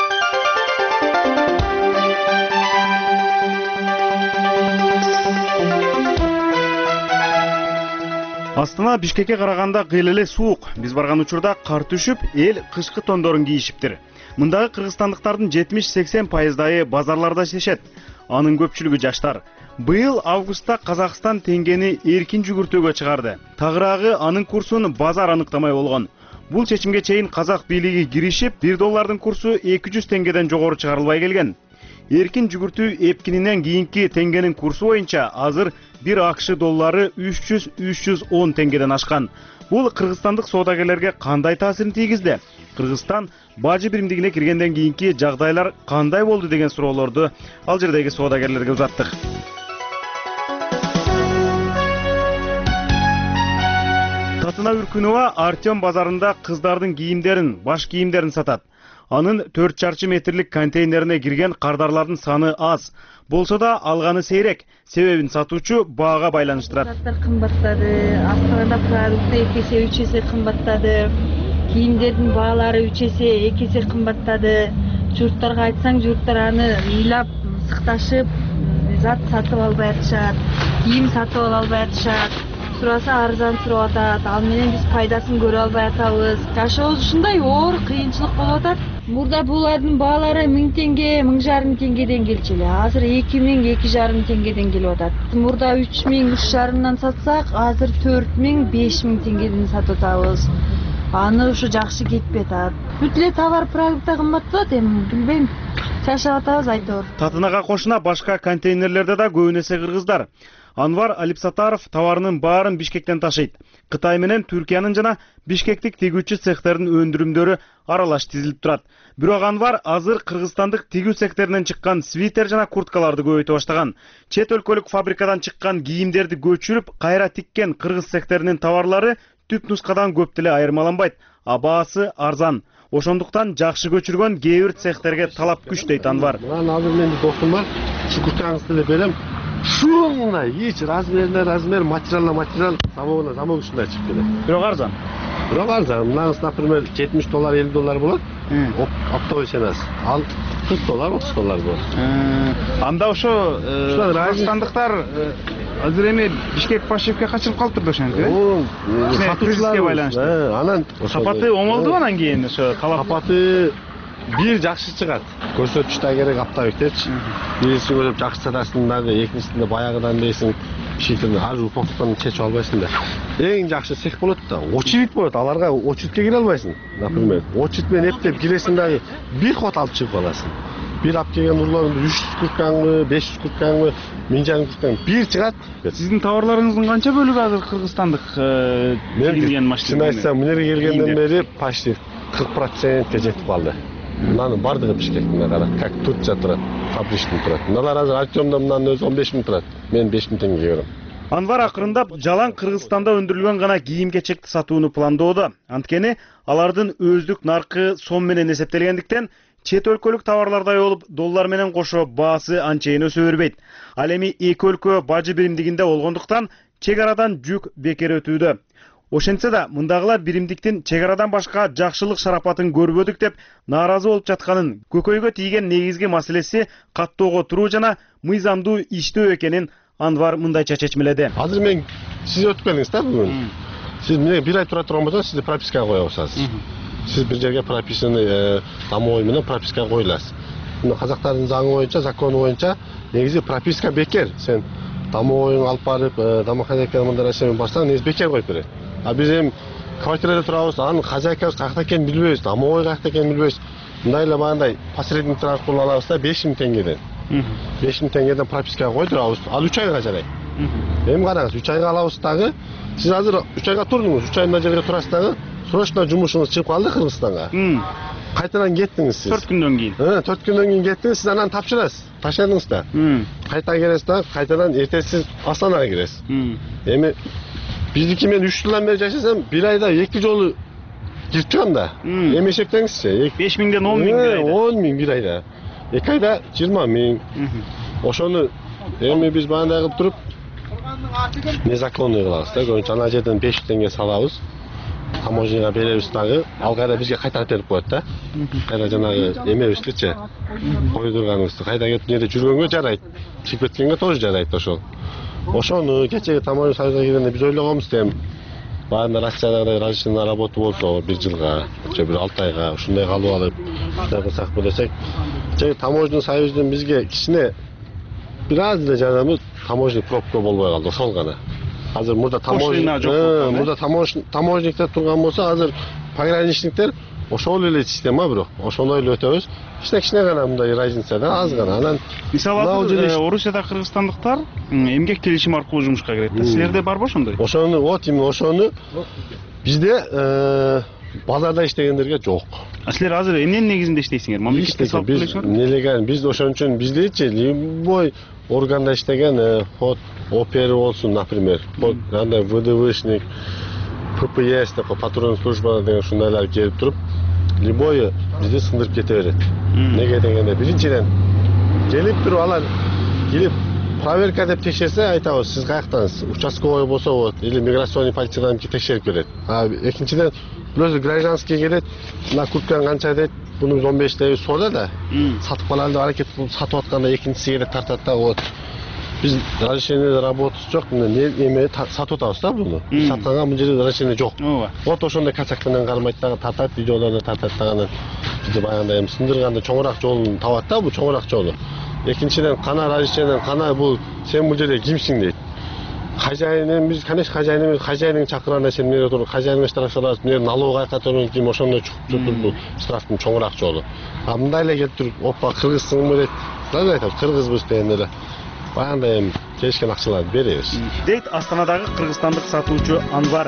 Speaker 13: Астана Бишкекке караганда кыйла эле суук. Биз барган учурда кар түшүп, эл кышкы тондорун кийишиптир. Мындагы кыргызстандыктардын 70-80% базарларда иштешет. Анын көпчүлүгү жаштар. Быйыл августта Казакстан теңгени эркин жүгүртүүгө чыгарды. Тагыраагы анын курсун базар аныктамай болгон. Бул чечимге чейин казак бийлиги киришип, $1 курсу 200 теңгеден жогору чыгарылбай келген. Эркин жүгүртүү эпкининен кийинки теңгенин курсу боюнча азыр 1 АКШ доллары 300-310 теңгеден ашкан. Бул кыргызстандык соодагерлерге кандай таасирин тийгизди? Кыргызстан бажы биримдигине киргенден кийинки жагдайлар кандай болду деген суроолорду ал жердеги соодагерлерге узаттык. Татына Үркүнова Артем базарында кыздардын кийимдерин, баш кийимдерин сатат. Анын 4 чарчы метрлик контейнерине кирген кардарлардын саны аз. Болсо да алганы сейрек. Себебин сатуучу баага байланыштырат.
Speaker 14: Заттар кымбаттады. Астанада продукты 2 эсе 3 эсе кымбаттады. Кийимдердин баалары 3 эсе 2 эсе кымбаттады. Журттарга айтсаң, журттар аны ыйлап, сыкташып, зат сатып албай атышат. Кийим сатып албай атышат. Сураса арзан сурап атат. Ал менен биз пайдасын көрө албай атабыз. Жашообуз ушундай оор, кыйынчылык болуп атат. Мурда булардын баалары 1000 теңге, 1500 теңгеден келчү эле. Азыр 2000, 2500 теңгеден келип атат. Мурда 3000, 3,5 сатсак, азыр 4000, 5000 теңгеден сатып атабыз. Аны ушу жакшы кетпей атат. Бүт эле товар продукты кымбаттап, эми билбейм. Жашап атабыз айтор.
Speaker 13: Татынага кошуна башка контейнерлерде да көбүн эсе кыргыздар. Анвар Алипсатаров товарынын баарын Бишкектен ташыйт. Кытай менен Түркиянын жана бишкектик тигүүчү цехтердин өндүрүмдөрү аралаш тизилип турат. Бирок Анвар азыр кыргызстандык тигүү цехтеринен чыккан свитер жана курткаларды көбөйтө баштаган. Чет өлкөлүк фабрикадан чыккан кийимдерди көчүрүп, кайра тиккен кыргыз цехтеринин товарлары түп нускадан көп деле айырмаланбайт. Баасы арзан. Ошондуктан жакшы көчүргөн кээ бир цехтерге талап күч дейт Анвар.
Speaker 15: Азыр менин досум бар. Şu курткаңызды эле берем. Шуңна эч размер материал замок ушундай чыгып келет.
Speaker 13: Бирок арзан.
Speaker 15: Мынаңыз, например, $70, $50 болот. Оптовый ценасы. Ал $40, $30 болот.
Speaker 13: Анда ошо кыргызстандыктар азыр эми Бишкек Пашевке качылып калыптыр да ошентип, э? Сатуучуларга байланыштуу.
Speaker 15: Анан
Speaker 13: сапаты оңолдубу анан кийин ошо
Speaker 15: сапаты бир жакшы чыгат. Көрсөтүч да керек аптабектерчи. Биринчи көрүп жакшы сатасың дагы, экинчисинде баягыдан дейсиң, шикелде ар упактан чечип албайсың да. Эң жакшы цех болот да, очередь болот. Аларга очередке кире албайсың. Например, очередь менен эптеп киресиң дагы бир ход алып чыгып аласың. Бир алып келген урларыңды 300 курткаңбы, 500 курткаңбы, 1000 курткаң бир чыгат.
Speaker 13: Сиздин товарларыңыздын канча бөлүгү азыр кыргызстандык кийилген машина?
Speaker 15: Чын айтсам, мына жерге келгенден бери почти 40%ге жетип калды. Мынанын бардыгы Бишкектин кара, как Турция турат, фабричный турат. Мыналар азыр Артемдон мынанын өзү 15000 турат. Мен 5000 теңгеге берем.
Speaker 13: Анвар акырындап жалаң Кыргызстанда өндүрүлгөн гана кийим-кечекти сатууну пландоодо. Анткени алардын өздүк наркы сом менен эсептелгендиктен чет өлкөлүк товарлардай болуп, доллар менен кошо баасы анчейин өсө бербейт. Ал эми эки өлкө бажы биримдигинде болгондуктан чек арадан жүк бекер өтүүдө. Ошентсе да мындагылар биримдиктин чек арадан башка жакшылык шарапатын көрбөдүк деп нааразы болуп жатканын, көкөйгө тийген негизги маселеси каттоого туруу жана мыйзамдуу иштөө экенин Анвар мындайча чечмеледи.
Speaker 15: Азыр мен сиз өтүп келиңиз да бүгүн. Сиз мына бир ай тура турган болсоңуз, сизди пропискага коебуз азыр. Сиз бир жерге прописканы домой менен пропискага коюласыз. Мына казактардын заңы боюнча, закону боюнча негизи прописка бекер. Сен домойуңду алып барып, домохозяйка мындай нерсени барсаң, негизи бекер коюп берет. А биз эми квартирада турабыз, анын хозяйкасы каякта экенин билбейбиз, домой каякта экенин билбейбиз. Мындай эле багындай посредниктер аркылуу алабыз да 5000 теңгеден. 5000 теңгеден пропискага койдурабыз. Ал 3 айга жарайт. Эми караңыз, 3 айга алабыз дагы. Сиз азыр 3 айга турдуңуз, 3 ай мына жерге турасыз дагы. Срочно жумушуңуз чыгып калды Кыргызстанга. Кайтадан кеттиңиз сиз. 4 күндөн кийин. 4 күндөн кийин кеттиңиз, сиз анан тапшырасыз. Ташладыңыз да. Кайта келесиз да, кайтадан эртеси Астанага киресиз. Эми биздики мен 3 жылдан бери жашасам, бир айда 2 жолу кирип чыгам да. Эми эсептеңизчи.
Speaker 13: 5000ден 10000 бир айда.
Speaker 15: 10000 бир айда. 2 айда 20000. Ошону эми биз бандай кылып туруп незаконный кылабыз да. Көбүнчө ана жерден 500 теңге салабыз. Таможняга беребиз дагы. Ал кайра бизге кайтарып берип коет да. Кайра жанагы эмебиздичи койдурганыбызды кайда кетип жерде жүргөнгө жарайт. Чыгып кеткенге тоже жарайт ошол. Ошону кечеги таможня союзуна киргенде биз ойлогонбуз да, баарында Россиядагы разрешение на работу болсо 1 жылга, же 1-6 айга ушундай калып алып, ушундай кылсак десек, кечеги таможня союзунун бизге кичине бир аз эле жардамы таможня пробка болбой калды, ошол гана. Азыр мурда таможниктер турган болсо, азыр пограничниктер ошол эле система бирок, ошондой эле өтөбүз. Кичине гана мындай разница да, аз гана. Анан
Speaker 13: мисалы Орусияда кыргызстандыктар эмгек келишим аркылуу жумушка кирет. Силерде барбы ошондой?
Speaker 15: Ошону, вот именно ошону бизде базарда иштегендерге жок.
Speaker 13: Силер азыр эмненин негизинде иштейсиңер? Мамлекетке салып төлөйсүңөр?
Speaker 15: Нелегал, биз ошон үчүн биздечи любой органда иштеген ход опер болсун, например, андай ВДВшник, ППС, патрульный служба деген ушундайлар келип туруп, любой бизди сындырып кете берет. Неге дегенде, биринчиден келип туруп алар келип проверка деп текшерсе айтабыз, сиз каяктансыз? Участковой болсо болот, или миграционный полициядан текшерип берет. Экинчиден өзү гражданский келет, мына курткаң канча дейт, буну 15 дейбиз соода да. Сатып калалы деп аракет кылып сатып атканда экинчиси келет тартат да, вот. Биз разрешение работасы жок, эме сатып атабыз да буну. Сатканга бул жерде разрешение жок. Вот ошондой качак менен кармайт дагы, тартат, видеолорду тартат дагы. Бизде баягындай эми сындырганда чоңураак жолун табат да, бул чоңураак жолу. Экинчиден кана разрешение, кана бул сен бул жерде кимсиң дейт. Хозяин, биз конечно хозяин, хозяинин чакырганда сен эмне туруп, хозяинга штраф саласың, эмне налог кайратын ким ошондой чугуп бул штрафтын чоңураак жолу. Мындай эле келип туруп, опа кыргызсыңбы дейт. Дагы айтабыз, кыргызбыз дегенде эле баягындай эми келишкен акчаларды беребиз.
Speaker 13: Дейт Астанадагы кыргызстандык сатуучу Анвар.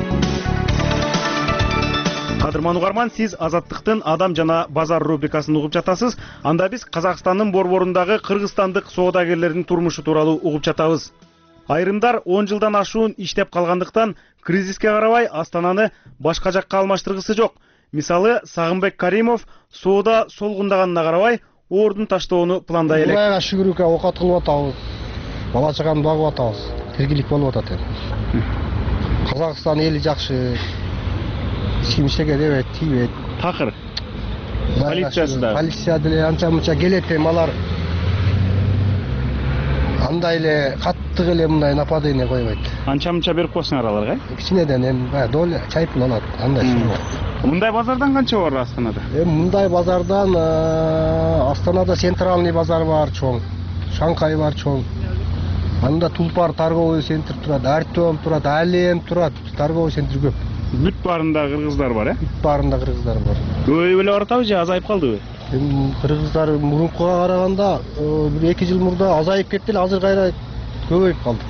Speaker 13: Кадырман угарман, сиз Азаттыктын Адам жана базар рубрикасын угуп жатасыз. Анда биз Казакстандын борборундагы кыргызстандык соодагерлердин турмушу тууралуу угуп жатабыз. Айрымдар 10 жылдан ашуун иштеп калгандыктан кризиске карабай Астананы башка жакка алмаштыргысы жок. Мисалы, Сагынбек Каримов соода солгундаганына карабай ордун таштоону пландай элек.
Speaker 16: Кудайга шүгүрүккө оокат кылып атабыз. Бала чаганы багып атабыз. Тиргилик болуп атат эми. Казакстан эли жакшы. Кимишеге дебет, тийбейт.
Speaker 13: Такыр. Полициясы да.
Speaker 16: Полиция деле анча-мунча келет эми алар. Андай эле каттык эле мындай нападение койбойт.
Speaker 13: Анча-мунча берип коесуңар аларга?
Speaker 16: Кичинеден эми доля чайып алат. Андай суу.
Speaker 13: Мындай базардан канча бар Астанада?
Speaker 16: Мындай базардан Астанада центральный базар бар чоң. Шанхай бар чоң. Анда Тулпар торговый центр турат, Артем турат, Алем турат, торговый центр көп.
Speaker 13: Бүт баарында кыргыздар бар,
Speaker 16: Бүт баарында кыргыздар бар.
Speaker 13: Көбөйүп эле баратабы же азайып калдыбы?
Speaker 16: Кыргыздар мурункуга караганда 2 жыл мурда азайып кетти эле, азыр кайра көбөйүп калды.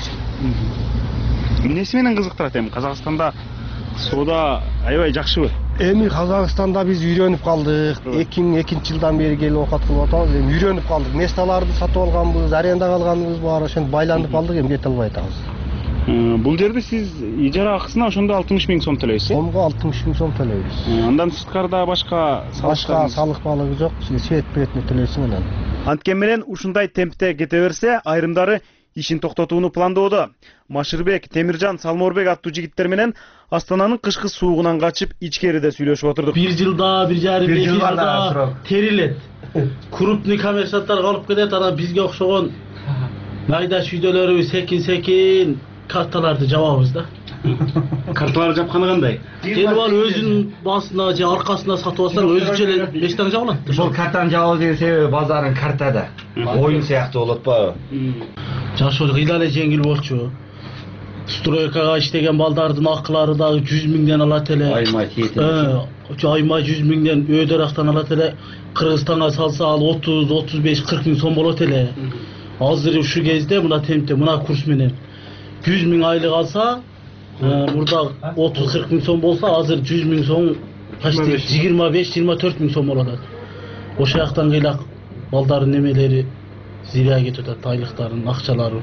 Speaker 13: Эмнеси менен кызыктырат эми Казакстанда соода аябай жакшыбы?
Speaker 16: Эми Казакстанда биз үйрөнүп калдык. 2002 жылдан бери келип оокат кылып атабыз. Эми үйрөнүп калдык. Месталарды сатып алганбыз, арендага алганбыз бар, ошентип байланып калдык, эми кете албай атабыз.
Speaker 13: Бул жерде сиз ижара акысына ошондо 60 000 сом төлөйсүз.
Speaker 16: Сомго 60 000 сом төлөйбүз.
Speaker 13: Андан сырткарда башка
Speaker 16: салык балыгы жок, свет биретине төлөйсүң анан.
Speaker 13: Анткени менен ушундай темпте кете берсе, айрымдары ишин токтотууну пландоодо. Машырбек, Темиржан, Салморбек аттуу жигиттер менен Астананын кышкы суугунан качып ичкериде сүйлөшүп отурдук.
Speaker 17: 1 жылда, 1,5 жылда терилет. Крупный коммерсанттар калып кетет, анан бизге окшогон майда шүйдөлөрүбүз секин карталарды жабабыз да.
Speaker 13: Карталарды жапканы кандай?
Speaker 17: Келип ал өзүнүн басына же аркасына сатып алсаң өзүнчө эле бештен жабылат.
Speaker 18: Бул картаны жабуу деген себеби базардын картада. Оюн сыяктуу болот атпайбы?
Speaker 17: Жашоо кыйла эле жеңил болчу. Стройкага иштеген балдардын акылары дагы 100 000ден алат эле.
Speaker 18: Айма тиет.
Speaker 17: Айма 100 000ден өйдөрактан алат эле. Кыргызстанга салса ал 30, 35, 40 000 сом болот эле. Азыр ушу кезде мына темпте, мына курс менен 100 000 айлык алса, мурда 30-40 000 сом болса, азыр 100 000 сом почти 25-24 000 сом болот. Ошол жактан кыйла балдардын немелери зиря кетип атат, айлыктарын, акчалары.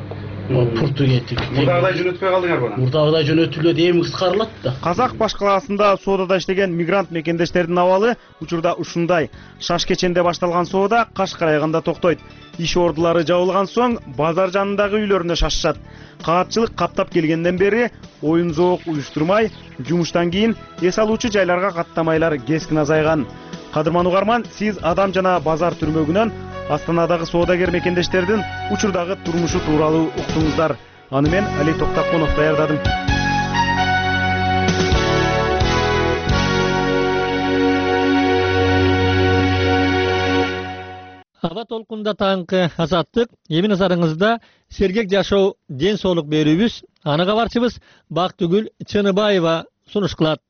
Speaker 17: Пуртугетик.
Speaker 13: Мурдагыдай жөнөтпөй калдыңарбы?
Speaker 17: Мурдагыдай жөнөтүлөт, эми кыскарылат да.
Speaker 13: Казак баш калаасында соодада иштеген мигрант мекендештердин абалы учурда ушундай. Шаш кеченде башталган соода каш карайганда токтойт. Иш ордулары жабылган соң базар жанындагы үйлөрүнө шашышат. Каатчылык каптап келгенден бери оюн зоок уюштурмай, жумуштан кийин эс алуучу жайларга каттамайлар кескин азайган. Кадырман угарман, сиз Адам жана базар түрмөгүнөн Астанадагы соодагер мекендештердин учурдагы турмушу тууралуу уктуңуздар. Аны мен Али Токтаконов даярдадым.
Speaker 1: Аба толкунда таңкы азаттык, эми назарыңызда сергек жашоо, ден соолук берүүбүз. Аны кабарчыбыз Бактыгүл Чыныбаева сунуш кылат.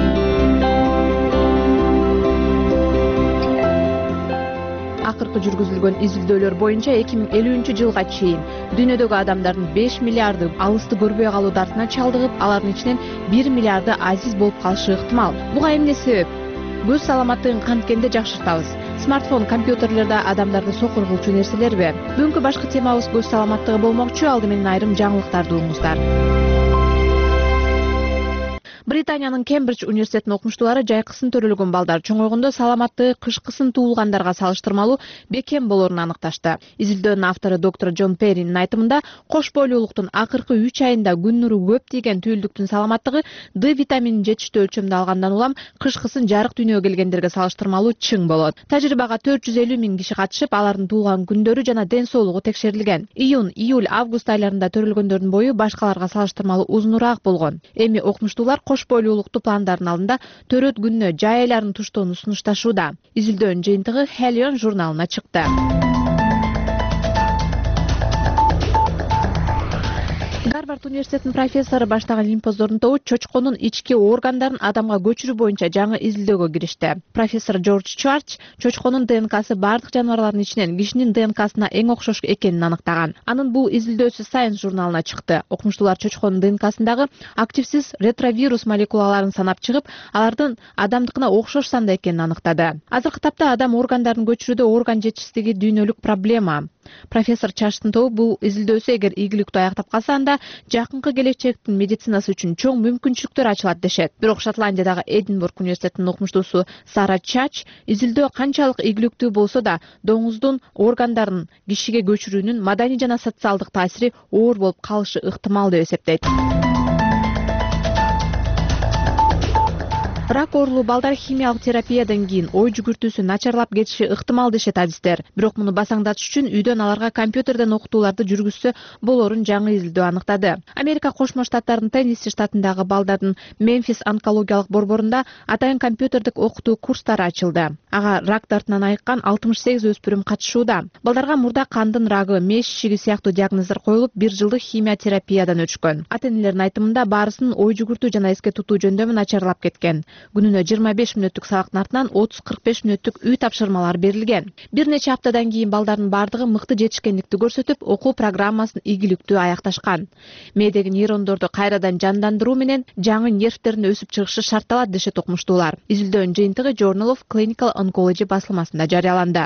Speaker 11: Акыркы жүргүзүлгөн изилдөөлөр боюнча 2050-жылга чейин дүйнөдөгү адамдардын 5 миллиарды алысты көрбөй калуу дартына чалдыгып, алардын ичинен 1 миллиарды азиз болуп калышы ыктымал. Буга эмне себеп? Көз саламаттыгын канткенде жакшыртабыз. Смартфон, компьютерлерде адамдарды сокур кылчу нерселерби? Бүгүнкү башкы темабыз көз саламаттыгы болмокчу. Алды менен айрым жаңылыктарды угуңуздар. Британиянын Кембридж университетинин окумуштуулары жайкысын төрөлгөн балдар чоңойгондо саламаттыгы кышкысын туулгандарга салыштырмалуу бекем болоорун аныкташты. Изилдөөнүн автору доктор Джон Перринин айтымында, кош бойлуулуктун акыркы 3 айында күн нуру көп тийген түйүлдүктүн саламаттыгы D витаминин жетиштүү өлчөмдө алгандан улам кышкысын жарык дүйнөгө келгендерге салыштырмалуу чың болот. Тажрыйбага 450 000 киши катышып, алардын туулган күндөрү жана ден соолугу текшерилген. Июнь, июль, август айларында төрөлгөндөрдүн бою башкаларга салыштырмалуу узунураак болгон. Эми окумуштуулар кош бойлуулукту пландардын алдында төрөт күнүнө жай айларын туштоону сунушташууда. Изилдөөнүн жыйынтыгы Helion журналына чыкты. Гарвард университетинин профессору баштаган лимпоздордун тобу чочконун ички органдарын адамга көчүрүү боюнча жаңы изилдөөгө киришти. Профессор Джордж Чварч чочконун ДНКсы бардык жаныбарлардын ичинен кишинин ДНКсына эң окшош экенин аныктаган. Анын бул изилдөөсү Science журналына чыкты. Окумуштуулар чочконун ДНКсындагы активсиз ретровирус молекулаларын санап чыгып, алардын адамдыкына окшош санда экенин аныктады. Азыркы тапта адам органдарын көчүрүүдө орган жетишсиздиги дүйнөлүк проблема. Профессор Чварчтын тобу бул изилдөөсү эгер ийгиликтүү аяктап калса, анда жакынкы келечектин медицинасы үчүн чоң мүмкүнчүлүктөр ачылат дешет. Бирок Шотландиядагы Эдинбург университетинин окумуштуусу Сара Чач изилдөө канчалык ийгиликтүү болсо да, доңуздун органдарын кишиге көчүрүүнүн маданий жана социалдык таасири оор болуп калышы ыктымал деп эсептейт. Рак оорулуу балдар химиялык терапиядан кийин ой жүгүртүүсү начарлап кетиши ыктымал дешет адистер. Бирок муну басаңдатыш үчүн үйдөн аларга компьютерден окутууларды жүргүзсө болоорун жаңы изилдөө аныктады. Америка Кошмо Штаттарынын Теннесси штатындагы балдардын Мемфис онкологиялык борборунда атайын компьютердик окутуу курстары ачылды. Ага рак дартынан айыккан 68 өспүрүм катышууда. Балдарга мурда кандын рагы, меш ишиги сыяктуу диагноздар коюлуп, 1 жылдык химия терапиядан өчкөн. Ата-энелердин айтымында баарысынын ой жүгүртүү жана эске тутуу жөндөмү начарлап кеткен. Күнүнө 25 мүнөттүк сабактын артынан 30-45 мүнөттүк үй тапшырмалар берилген. Бир нече аптадан кийин балдардын бардыгы мыкты жетишкендикти көрсөтүп, окуу программасын ийгиликтүү аякташкан. Мээдеги нейрондорду кайрадан жандандыруу менен жаңы нервтердин өсүп чыгышы шартталат дешет окумуштуулар. Изилдөөнүн жыйынтыгы Journal of Clinical Oncology басылмасында жарыяланды.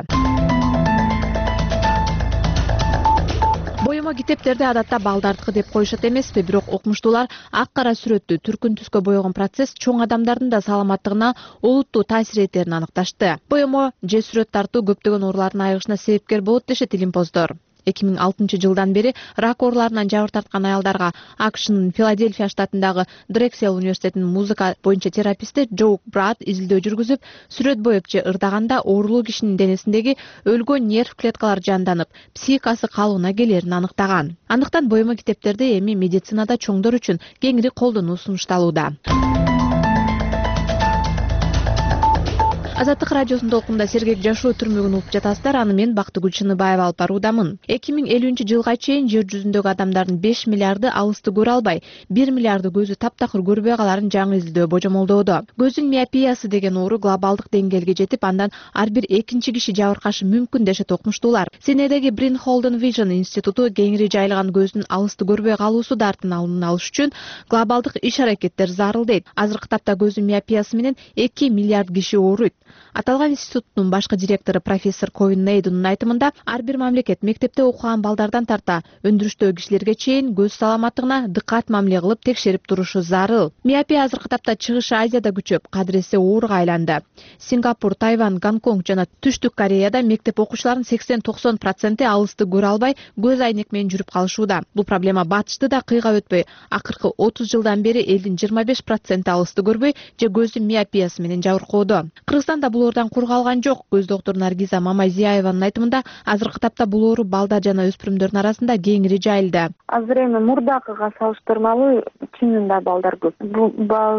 Speaker 11: Боёмо китептерди адатта балдардыкы деп коюшат эмеспи, бирок окумуштуулар ак кара сүрөттү түркүн түскө боёгон процесс чоң адамдардын да саламаттыгына олуттуу таасир этерин аныкташты. Боёмо же сүрөт тартуу көптөгөн оорулардын айыгышына себепкер болот дешет илимпоздор. 2006 жылдан бери рак ооруларынан жабыр тарткан аялдарга АКШнын Филадельфия штатындагы Дрексел университетинин музыка боюнча тераписти Джо Брат изилдөө жүргүзүп, сүрөт боеп же ырдаганда оорулуу кишинин денесиндеги өлгөн нерв клеткалары жанданып, психикасы калыбына келерин аныктаган. Андыктан боёмо китептерди эми медицинада чоңдор үчүн кеңири колдонуу сунушталууда. Азаттык радиосунун толкунда сергек жашоо түрмөгүн угуп жатасыздар. Аны мен Бактыгүл Чыныбаева алып баруудамын. 2050-жылга чейин жер жүзүндөгү адамдардын 5 миллиарды алысты көрө албай, 1 миллиарды көзү таптакыр көрбөй каларын жаңы изилдөө божомолдоодо. Көздүн миопиясы деген оору глобалдык деңгээлге жетип, андан ар бир экинчи киши жабыркашы мүмкүн дешет окумуштуулар. Сенедеги Брин Холден Vision институту кеңири жайылган көздүн алысты көрбөй калуусу дартын алдын алыш үчүн глобалдык иш-аракеттер зарыл дейт. Азыркы тапта көздүн миопиясы менен 2 миллиард киши ооруйт. Аталган институттун башкы директору профессор Ковин Нейдунун айтымында, ар бир мамлекет мектепте окуган балдардан тарта өндүрүштөгү кишилерге чейин көз саламаттыгына дыккат мамиле кылып текшерип турушу зарыл. Миопия азыркы тапта Чыгыш Азияда күчөп, кадыресе ооруга айланды. Сингапур, Тайвань, Гонконг жана Түштүк Кореяда мектеп окуучуларынын 80-90% алысты көрө албай, көз айнек менен жүрүп калышууда. Бул проблема батышты да кыйгап өтпөй, акыркы 30 жылдан бери элдин 25% алысты көрбөй же көздүн миопиясы менен жабыркоодо. Кыргызстанда бул оорудан кур калган жок. Көз доктуру Наргиза Мамазияеванын айтымында, азыркы тапта бул оору балдар жана өспүрүмдөрдүн арасында кеңири жайылды.
Speaker 19: Азыр эми мурдакыга салыштырмалуу чынында балдар көп. Бул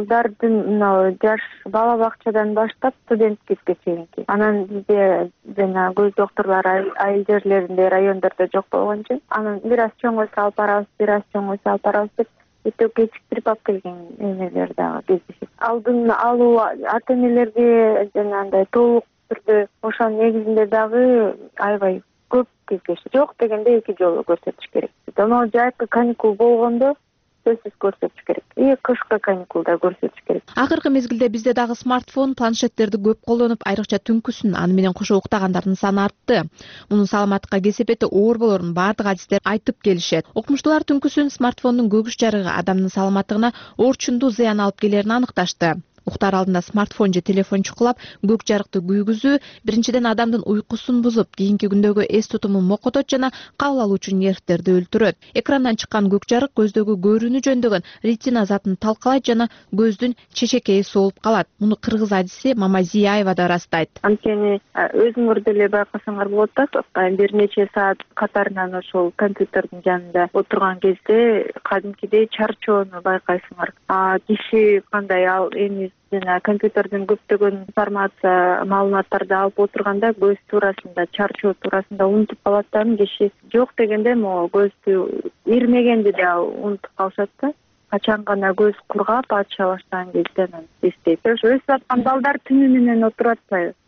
Speaker 19: балдардын жаш бала бакчадан баштап студенттикке чейинки. Анан бизде жана көз доктурлары айыл жерлеринде, райондордо жок болгон үчүн, анан бир аз чоңойсо алып барабыз, бир аз чоңойсо алып барабыз деп өтө кечиктирип алып келген эмелер дагы кездешет. Алдын алуу ата энелерге жанагындай толук түрдө ошонун негизинде дагы аябай көп кездешет. Жок дегенде 2 жолу көрсөтүш керек. Анан жайкы каникул болгондо сөзсүз көрсөтүш керек. Кышкы каникулда көрсөтүш керек.
Speaker 11: Акыркы мезгилде бизде дагы смартфон, планшеттерди көп колдонуп, айрыкча түнкүсүн аны менен кошо уктагандардын саны артты. Мунун саламаттыкка кесепети оор болорун бардык адистер айтып келишет. Окумуштуулар түнкүсүн смартфондун көгүш жарыгы адамдын саламаттыгына орчундуу зыян алып келерин аныкташты. Уктар алдында смартфон же телефон чукулап, көк жарыкты күйгүзүү биринчиден адамдын уйкусун бузуп, кийинки күндөгү эс тутумун мокотот жана кабыл алуучу нервтерди өлтүрөт. Экрандан чыккан көк жарык көздөгү көрүүнү жөндөгөн ретина затын талкалайт жана көздүн чечекейи соолуп калат. Муну кыргыз адиси Мамазияева да ырастайт.
Speaker 19: Анткени өзүңөр деле байкасаңар болот да, бир нече саат катарынан ошол компьютердин жанында отурган кезде кадимкидей чарчоону байкайсыңар. Киши кандай эми жана компьютердин көптөгөн информация, маалыматтарды алып отурганда көз туурасында, чарчоо туурасында унутуп калат да, киши жок дегенде могу көздү ирмегенди да унутуп калышат да. Качан гана көз кургап ача баштаган кезде анан эстейт. Өсүп аткан балдар түнү менен отурат.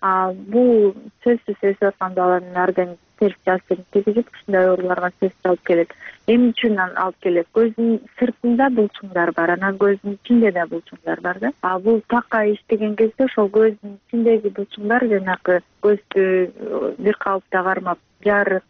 Speaker 19: Бул сөзсүз өсүп аткан баланын организмине терс таасирин тийгизип, ушундай ооруларга сөзсүз алып келет. Эмне үчүн алып келет? Көздүн сыртында булчуңдар бар, анан көздүн ичинде да булчуңдар бар да. Бул такка иштеген кезде ошол көздүн ичиндеги булчуңдар жанагы көздү бир калыпта кармап, жарык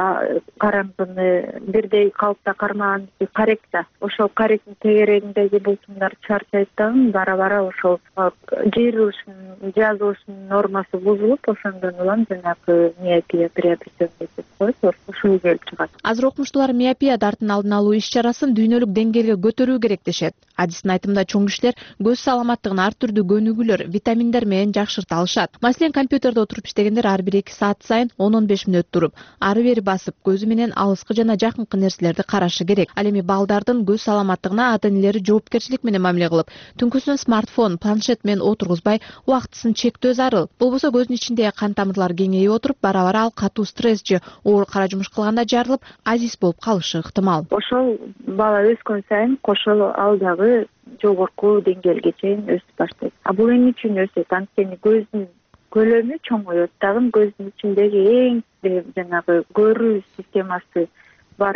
Speaker 19: караңгыны бирдей калыпта кармаган коррекция. Ошол коррекцияның тегерегиндеги булчуңдар чарчайт дагы, бара-бара ошол жыйырылышынын, жазылышынын нормасы бузулуп, ошондон улам жанагы миопия приобретен деп коет, ушул келип чыгат.
Speaker 11: Азыр окумуштуулар миопия дартын алдын алуу иш-чарасын дүйнөлүк деңгээлге көтөрүү керек дешет. Адистин айтымында чоң кишилер көз саламаттыгын ар түрдүү көнүгүүлөр, витаминдер менен жакшырта алышат. Маселен, компьютерде отуруп иштегендер ар бир 2 саат сайын 10-15 мүнөт туруп, ары бери басып, көзү менен алыскы жана жакынкы нерселерди карашы керек. Ал эми балдардын көз саламаттыгына ата-энелери жоопкерчилик менен мамиле кылып, түнкүсүн смартфон, планшет менен отургузбай, убактысын чектөө зарыл. Болбосо көздүн ичиндеги кан тамырлары кеңейип отуруп, бара-бара ал катуу стресс же оор кара жумуш кылганда жарылып, азиз болуп калышы ыктымал.
Speaker 19: Ошол бала өскөн сайын кошо ал дагы жогорку деңгээлге чейин өсүп баштайт. Бул эмне үчүн өсөт? Анткени көздүн көлөмү чоңойот дагы, көздүн ичиндеги эң жанагы көрүү системасы бар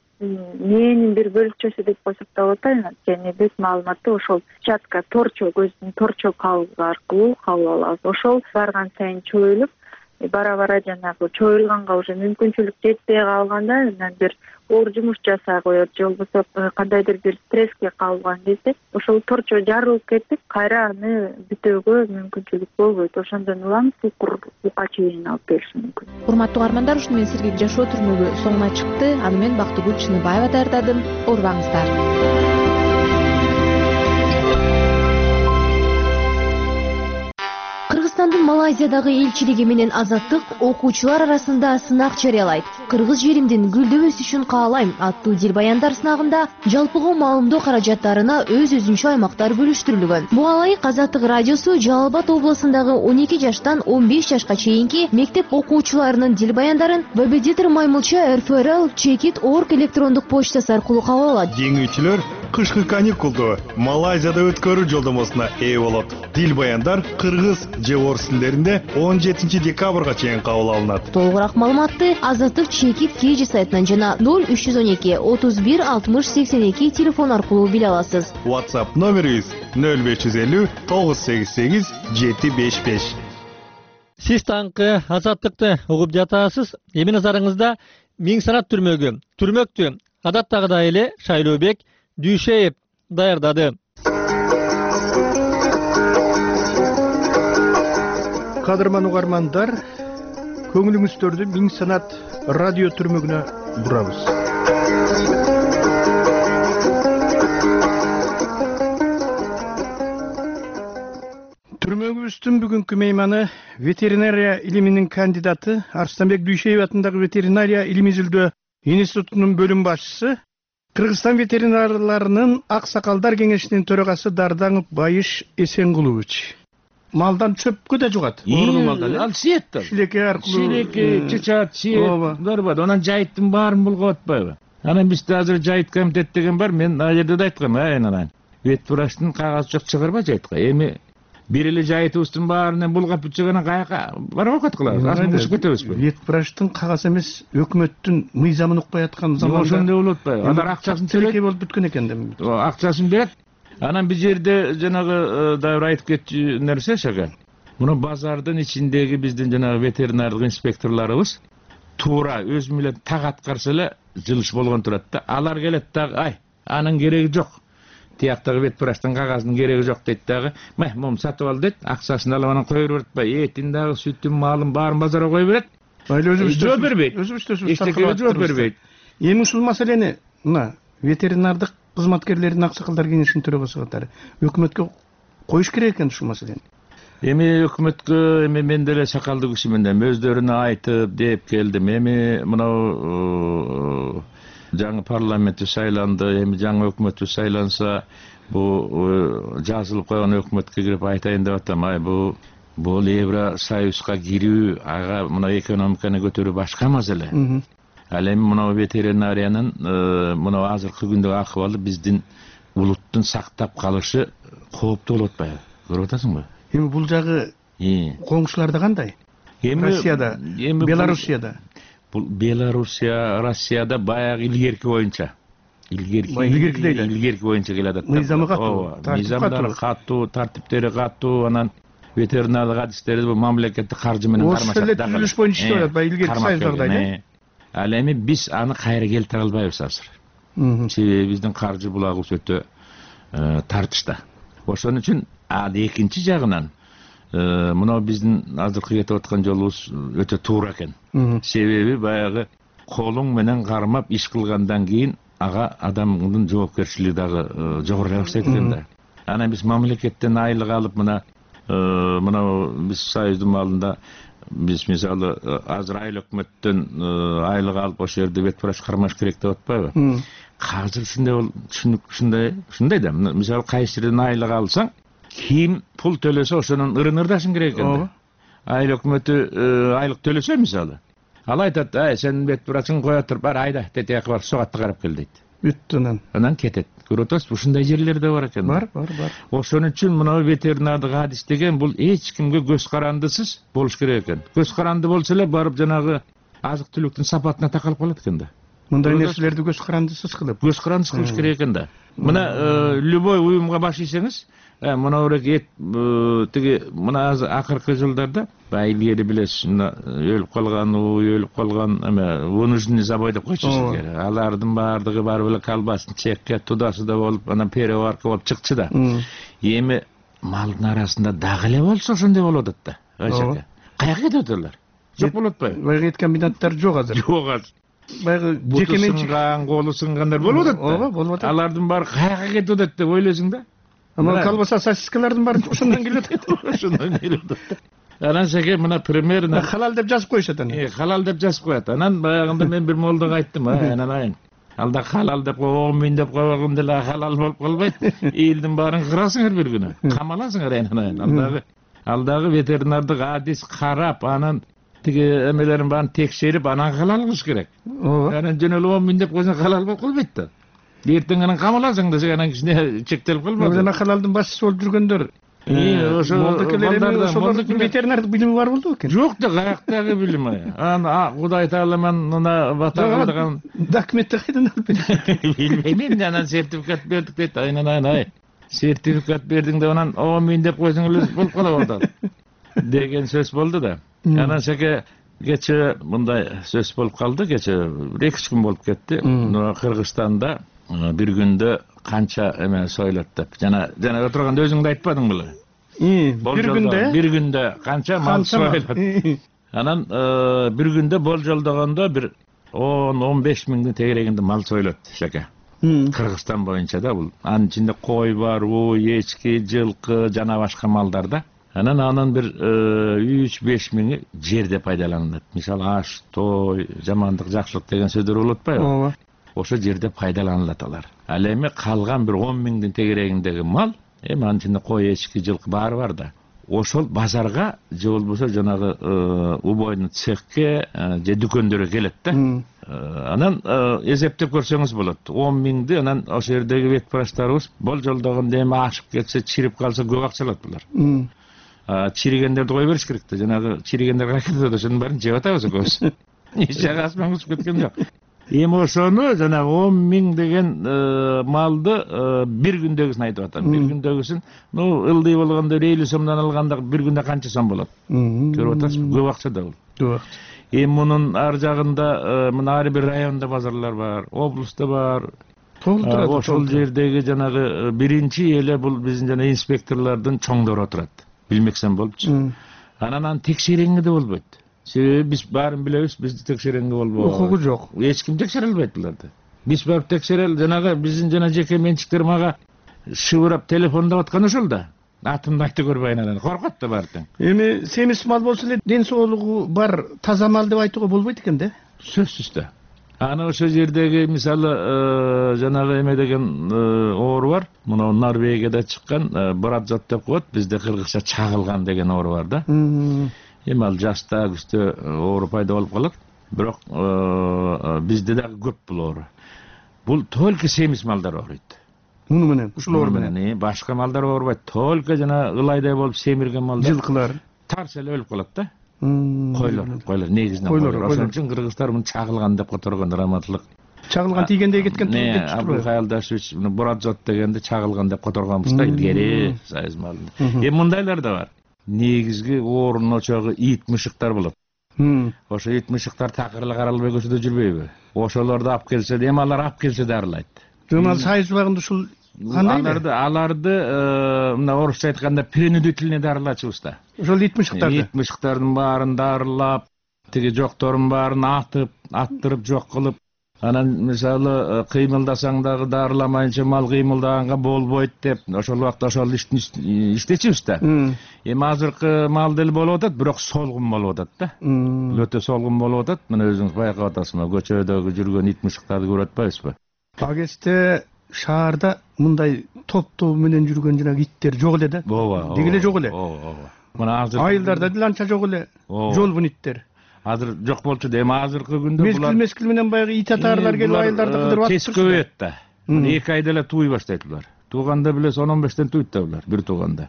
Speaker 19: нервнин бир бөлүкчөсү деп койсок да болот. Анткени бүт маалыматты ошол сетчатка, торчо, көздүн торчо кабыгы аркылуу кабыл алабыз. Ошол барган сайын чоюлуп, бара-бара жанагы чоюлганга уже мүмкүнчүлүк жетпей калганда, анан бир оор жумуш жасай коет, же болбосо кандайдыр бир стресске кабылган кезде ошол торчо жарылып кетип, кайра аны бүтөөгө мүмкүнчүлүк болбойт. Ошондон улам сукурга чейин алып келиши мүмкүн.
Speaker 11: Урматтуу угармандар, ушуну менен сергек жашоо түрмөгү соңуна чыкты. Аны мен Бактыгүл Чыныбаева даярдадым. Оорубаңыздар.
Speaker 20: Кыргызстандын Малайзиядагы элчилиги менен Азаттык окуучулар арасында сынак жарыялайт. Кыргыз жеримдин гүлдөп өсүшүн каалайм аттуу дилбаяндар сынагында жалпыга маалымдоо каражаттарына өз-өзүнчө аймактар бөлүштүрүлгөн. Буга ылайык Азаттык радиосу Жалал Абад облусундагы 12 жаштан 15 жашка чейинки мектеп окуучуларынын дилбаяндарын Вебедитер Маймылча РФРL@checkit.org электрондук почтасы аркылуу кабыл алат.
Speaker 12: Жеңүүчүлөр кышкы каникулду Малайзияда өткөрүү жолдомосуна ээ болот. Дилбаяндар кыргыз же орус тилдеринде 17 декабрга чейин кабыл алынат.
Speaker 20: Толугураак маалыматты Азаттык Checkit KG сайтынан жана 0312 31 60 82 телефон аркылуу биле аласыз.
Speaker 12: WhatsApp номерибиз 0550 988 755.
Speaker 1: Сиз таңкы азаттыкты угуп жатасыз. Эми назарыңызда Миң санат түрмөктү адаттагыдай эле Шайлообек Дүйшеев даярдады.
Speaker 2: Кадырман угармандар, көңүлүңүздөрдү Миң санат радио түрмөгүнө бурабыз. Түрмөгүбүздүн бүгүнкү мейманы ветеринария илиминин кандидаты, Арыстанбек Дүйшеев атындагы ветеринария илим изилдөө институтунун бөлүм башчысы, Кыргызстан ветеринарларынын ак сакалдар кеңешинин төрагасы Дардаңов Байыш Эсенгулович. Малдан чөпкө да жугат.
Speaker 21: Ал сиеттер.
Speaker 2: Шилеке аркылуу.
Speaker 21: Шилеке, чычат, сиет. Бар. Онан жайыттын баарын булгап атпайбы? Анан бизде азыр жайыт комитет деген бар. Мен ал жерде да айткам, анан. Вет врачтын кагазы жок чыгарба жайытка. Эми бир эле жайытыбыздын баарынан булгап бүтчөгөнөн каяка барабат кылабыз. Ачмыш көтөбүзбү?
Speaker 2: Вет врачтын кагазы эмес, өкмөттүн мыйзамын укпай аткан заманда.
Speaker 21: Ошондой болуп атпайбы? Алар акчасын төлөйт.
Speaker 2: Болуп бүткөн экен да.
Speaker 21: Акчасын берет. Анан бир жерде жанагы дайыр айтып кетчү нерсе шага. Муну базардын ичиндеги биздин жанагы ветеринардык инспекторлорубуз туура өзү менен так аткарса эле жылыш болгон турат да. Алар келет дагы, ай, анын кереги жок. Тияктагы вет врачтын кагазынын кереги жок дейт дагы. Мом сатып ал дейт, акчасын алып анан кое берет ба, этин дагы, сүтүн, малын баарын базарга кое берет. Жооп бербейт. Эчтекеге жооп бербейт.
Speaker 2: Эми ушул маселени мына ветеринардык кызматкерлердин аксакалдар кеңешинин төрагасы катары өкмөткө коюш керек экен ушул маселени.
Speaker 21: Эми өкмөткө мен деле сакалдуу кишимин, өздөрүнө айтып деп келдим. Эми мынау жаңы парламенттүү сайланды, эми жаңы өкмөтү сайланса, бул жазылып койгон өкмөткө кирип айтайын деп атам. Ай, бул Евросоюзга кирүү, ага мына экономиканы көтөрүү башка маселе. Ал эми мына ветеринариянын мына азыркы күндөгү акыбалы биздин улуттун сактап калышы кооптуу болуп атпайбы? Көрүп атасыңбы?
Speaker 2: Эми бул жагы коңшуларда кандай? Россияда, Белоруссияда.
Speaker 21: Бул Белоруссия, Россияда баягы илгерки боюнча. Илгерки боюнча келатат.
Speaker 2: Мыйзамы катуу.
Speaker 21: Мыйзамдары катуу, тартиптери катуу, анан ветеринарлык адистери бул мамлекеттик каржы менен кармашат.
Speaker 2: Ошол түзүлүш боюнча иштеп атат, илгерки союздагыдай.
Speaker 21: Ал эми биз аны кайра келтире албайбыз азыр. Себеби биздин каржы булагыбыз өтө тартышта. Ошон үчүн ал экинчи жагынан мына биздин азыркы кетип аткан жолубуз өтө туура экен. Себеби баягы колуң менен кармап иш кылгандан кийин ага адамдын жоопкерчилиги дагы жогорурак баштайт экен да. Анан биз мамлекеттен айлык алып мына биз союздун малында биз мисалы азыр айыл өкмөттөн айлык алып ошол жерде вет врач кармаш керек деп атпайбы? Азыр ушундай да. Мисалы кайсы жерден айлык алсаң, ким пул төлөсө ошонун ырын-ырдашың керек экен. Айыл өкмөтү айлык төлөсө мисалы, ал айтат, ай, сен вет врачың кое туруп, бар айда, тетияка бар, согатты карап кел дейт.
Speaker 2: Бүттүнөн.
Speaker 21: Анан кетет. Көрүп атасызбы, ушундай жерлер да бар экен.
Speaker 2: Бар.
Speaker 21: Ошон үчүн мына ветеринардык адис деген бул эч кимге көз карандысыз болуш керек экен. Көз каранды болсо эле барып жанагы азык түлүктүн сапатына такалып калат экен да.
Speaker 2: Мындай нерселерди көз карандысыз кылып.
Speaker 21: Көз карандысыз кылыш керек экен да. Мына любой уюмга баш ийсеңиз, мына эт тиги мына акыркы жылдарда илгери билесиз, өлүп калган, өлүп калган вынужденный забой деп койчусуз. Алардын баардыгы барып эле колбасын чекке тудасы да болуп, анан переварка болуп чыкчу да. Эми малдын арасында дагы эле болсо ошондой болуп атат да. Каяка кетип аталар? Жок болуп атпайбы?
Speaker 2: Баягы эт комбинаттары жок азыр.
Speaker 21: Жок азыр.
Speaker 2: Баягы
Speaker 21: жекеменчик колу сынгандар болуп атат.
Speaker 2: Болуп атат.
Speaker 21: Алардын баары каяка кетип атат деп ойлойсуң да.
Speaker 2: Анан колбаса, сосискалардын баары ошондон келип атат.
Speaker 21: Ошондон келип атат. Анан секе мына примерно
Speaker 2: халал деп жазып коюшат анан.
Speaker 21: Халал деп жазып коет. Анан баягында мен бир молдого айттым, анан алда халал деп койгон деп койгон деле халал болуп калбайт. Элдин баарын кырасыңар бир күнү. Камаласыңар анан. Алдагы ветеринардык адис карап, анан тиги эмелерин баарын текшерип, анан халал кылыш керек. Анан жөнөлүп 10 деп койсоң халал болуп калбайт да. Эртең анан камаласың десең анан кичине чектелип калбайбы?
Speaker 2: Жана халалдын башчысы болуп жүргөндөр ошолордун ветеринардык билими бар болду экен.
Speaker 21: Жок да, каяктагы билим ай. Анан Кудай Таалам мына бата кылдырган
Speaker 2: документти кайдан алып берди?
Speaker 21: Билбейм, анан сертификат бердик дейт. Ай. Сертификат бердиң деп анан 10 000 деп койсоң эле болуп калат. деген сөз болду да. Анан шеке кече мындай сөз болуп калды, кече 2-3 күн болуп кетти. Кыргызстанда бир күндө канча эме сойлот деп. Жана отурганда өзүң да айтпадың беле?
Speaker 3: Бир
Speaker 21: күндө канча мал сойлот. Анан бир күндө болжолдогондо бир 10-15 миңдин тегерегинде мал сойлот шеке. Кыргызстан боюнча да бул. Анын ичинде кой бар, эчки, жылкы жана башка малдар да. Анан бир 3-5 миңи жерде пайдаланылат. Мисалы аш, той, жамандык, жакшылык деген сөздөр болуп атпайбы? Ооба. Ошо жерде пайдаланылат алар. Ал эми калган бир 10 миңдин тегерегиндеги мал, анын ичинде кой, эчки, жылкы баары бар да. Ошол базарга же болбосо жанагы убойдун цехке же дүкөндөргө келет да. Анан эсептеп көрсөңүз болот. 10 миңди анан ошол жердеги бет врачтарыбыз болжолдогондо эми ашып кетсе, чирип калса көп акча алат булар. Чиригендерди кое бериш керек да. Жанагы чиригендер кайда ошонун баарын жеп атабыз экөөбүз. Эч жагы асман кусуп кеткен жок. Эми ошону жанагы 10 миң деген малды бир күндөгүсүн айтып атам. Бир күндөгүсүн, ылдый болгондо 50 сомдон алганда бир күндө канча сом болот? Көрүп атасызбы? Көп акча да бул. Көп акча. Эми мунун ар жагында мына ар бир районда базарлар бар, облустта бар. Ошол жердеги жанагы биринчи эле бул биздин жана инспекторлордун чоңдору отурат. Билмексен болупчу. Анан текшереңи да болбойт. Себеби биз баарын билебиз, бизди текшереңи болбойт.
Speaker 3: Укугу жок.
Speaker 21: Эч ким текшере албайт буларды. Биз барып текшерели, жанагы биздин жана жеке менчиктер мага шыбырап телефондоп аткан ошол да. Атымды айтып көрбөйүн анан. Коркот да баардык.
Speaker 3: Эми семиз мал болсо эле ден соолугу бар, таза мал деп айтууга болбойт экен да?
Speaker 21: Сөзсүз да. Аны ошол жердеги мисалы жанагы эме деген оору бар. Мына Норвегияда чыккан брадзот деп коет, бизде кыргызча чагылган деген оору бар да. Эми ал жашта күздө оору пайда болуп калат. Бирок бизде дагы көп бул оору. Бул только семиз малдар ооруйт.
Speaker 3: Муну менен, ушул оору менен.
Speaker 21: Башка малдар оорубайт. Только жана ылайдай болуп семирген малдар.
Speaker 3: Жылкылар.
Speaker 21: Тарс эле өлүп калат да. Койлор, негизинен койлор. Ошон үчүн кыргыздар муну чагылган деп которгон, раматтылык.
Speaker 3: Чагылган тийгендей кеткен
Speaker 21: турду. Абылхаялдашевич брадзот дегенде чагылган деп которгонбуз да, илгери сайыз малды. Эми мындайлар да бар. Негизги оорунун очогу ит мышыктар болот. Ошо ит мышыктар такыр каралбай көчөдө жүрбөйбү? Ошолорду алып келсе, эми алар алып келсе дарылайт.
Speaker 3: Жана сайыз убагында ушул кандай?
Speaker 21: Аларды мына орусча айтканда принудительный дарылачыбыз да.
Speaker 3: Ошол ит мышыктарды.
Speaker 21: Ит мышыктардын баарын дарылап, тиги жокторун баарын аттырып жок кылып, анан мисалы кыймылдасаң дагы дарыламайынча мал кыймылдаганга болбойт деп, ошол убакта ошол ишти иштечүбүз да. Эми азыркы мал деле болуп атат, бирок солгун болуп атат да. Өтө солгун болуп атат. Мына өзүңүз байкап атасызбы, көчөдөгү жүргөн ит мышыктарды көрүп атпайсызбы?
Speaker 3: Ал кезде шаарда мындай топ менен жүргөн жанагы иттер жок эле да.
Speaker 21: Ооба.
Speaker 3: Деги эле жок эле.
Speaker 21: Ооба. Мына азыр
Speaker 3: айылдарда деле анча жок эле. Жолбун иттер.
Speaker 21: Азыр жок болчу да, эми азыркы күндө
Speaker 3: булар мезгил менен баягы ит атаарлар келип айылдарды кыдырып атып
Speaker 21: турушат. Тез көбөйөт да. 2 айда эле тууй баштайт булар. Тууганда билебиз 10-15тен туйт да булар, бир тууганда.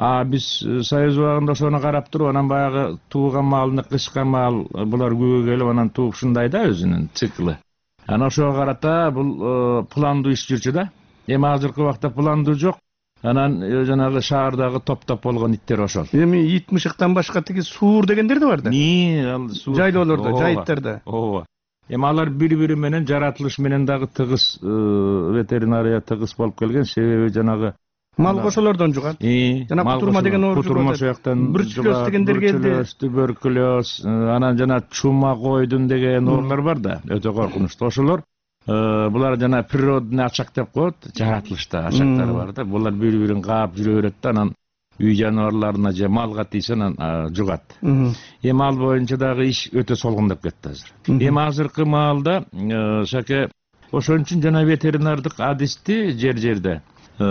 Speaker 21: Биз союз убагында ошону карап туруп, анан баягы тууган малны кышкан мал булар күбө келип, анан тууп ушундай да өзүнүн циклы. Анан ошого карата бул пландуу иш жүрчү да. Эми азыркы убакта пландуу жок. Анан жанагы шаардагы топ болгон иттер ошол.
Speaker 3: Эми ит мышыктан башка тиги суур дегендер да бар да. Жайлоолордо, жайыттарда.
Speaker 21: Ооба. Эми алар бири-бири менен жаратылыш менен дагы тыгыз ветеринария тыгыз болуп келген, себеби жанагы
Speaker 3: мал ошолордон жугат.
Speaker 21: Жана
Speaker 3: кутурма деген оору
Speaker 21: кутурма жактан
Speaker 3: бүрчүлөс дегендер келди.
Speaker 21: Туберкулез, анан жана чума койдун деген оорулар бар да, өтө коркунучтуу. Ошолор булар жана природный очаг деп коет, жаратылышта очагдары бар да. Булар бири-бирин каап жүрө берет да, анан үй жаныбарларына же малга тийсе анан жугат. Эми ал боюнча дагы иш өтө солгундап кетти азыр. Эми азыркы маалда шаке ошон үчүн жана ветеринардык адисти жер-жерде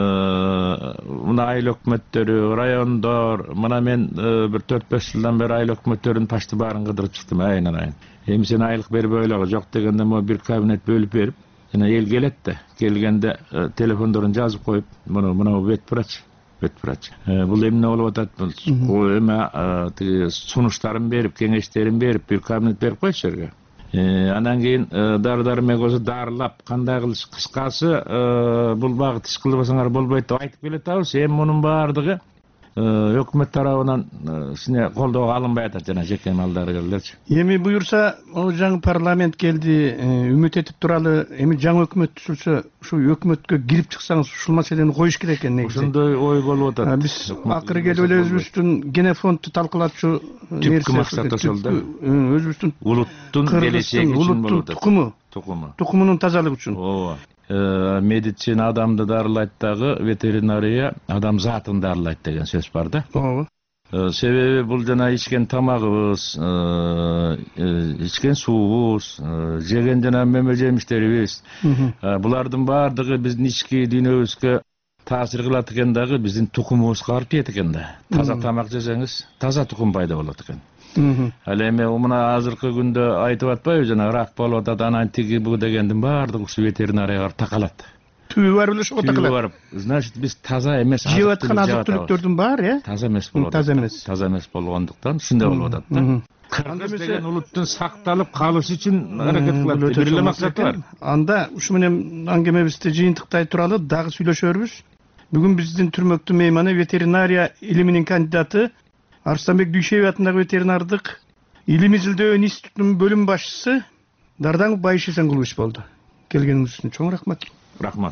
Speaker 21: мына айыл өкмөттөрү, райондор, мына мен бир 4-5 жылдан бери айыл өкмөттөрүнүн почти баарын кыдырып чыктым айынан. Эми сен айлык берип ойлого, жок дегенде мо бир кабинет бөлүп берип, жана эл келет да, келгенде телефондорун жазып коюп, мына ветврач. Бул эмне болуп атат? Бул эме тиги сунуштарын берип, кеңештерин берип, бир кабинет берип койчу жерге. Анан кийин дары-дармек болсо дарылап, кандай кылыш, кыскасы бул багыт иш кылбасаңар болбойт деп айтып келет абыз. Эми мунун баардыгы өкмөт тарабынан сине колдоого алынбай атат жана жеке малдарыгерлерчи.
Speaker 3: Эми буюрса, жаңы парламент келди, үмүт этип туралы, эми жаңы өкмөт түзүлсө, ушу өкмөткө кирип чыксаңыз ушул маселени коюш керек экен негизи.
Speaker 21: Ошондой ой болуп атат.
Speaker 3: Биз акыры келип эле өзүбүздүн генофондду талкылатчу
Speaker 21: түпкү максат ошол да.
Speaker 3: Өзүбүздүн
Speaker 21: улуттун келечеги үчүн болуп атат.
Speaker 3: Тукумунун тазалыгы үчүн.
Speaker 21: Ооба. Медицина адамды дарылайт дагы, ветеринария адам затын дарылайт деген сөз бар да.
Speaker 3: Ооба.
Speaker 21: Себеби бул жана ичкен тамагыбыз, ичкен суубуз, жеген жана меме жемиштерибиз, булардын баардыгы биздин ички дүйнөбүзгө таасир кылат экен дагы, биздин тукумубузга алып келет экен да. Таза тамак жесеңиз, таза тукум пайда болот экен. Ал эми мына азыркы күндө айтып атпайбы, жана рак болуп атат, анан тиги бу дегендин баардыгы ушу ветеринарияга такалат.
Speaker 3: Түбү барып эле ошого такалат.
Speaker 21: Значит, биз таза эмес
Speaker 3: жеп аткан азык түлүктөрдүн баары,
Speaker 21: таза эмес болот. Таза эмес болгондуктан ушундай болуп атат да. Кыргыз деген улуттун сакталып калышы үчүн аракет кылат. Бир эле максаты бар.
Speaker 3: Анда ушу менен аңгемебизди жыйынтыктай туралы дагы сүйлөшөрбүз. Бүгүн биздин түрмөктүү мейманы ветеринария илиминин кандидаты Арыстанбек Дүйшөбү атындагы ветеринардык илим изилдөө институтунун бөлүм башчысы Дардан Байыш Эсенкулович болду. Келгениңиз үчүн чоң рахмат.
Speaker 21: Рахмат.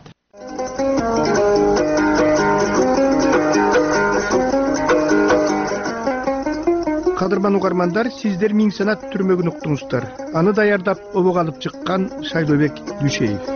Speaker 3: Кадырман угармандар, сиздер Миң Санат түрмөгүн уктуңуздар. Аны даярдап обого алып чыккан Шайлообек Дүйшөев.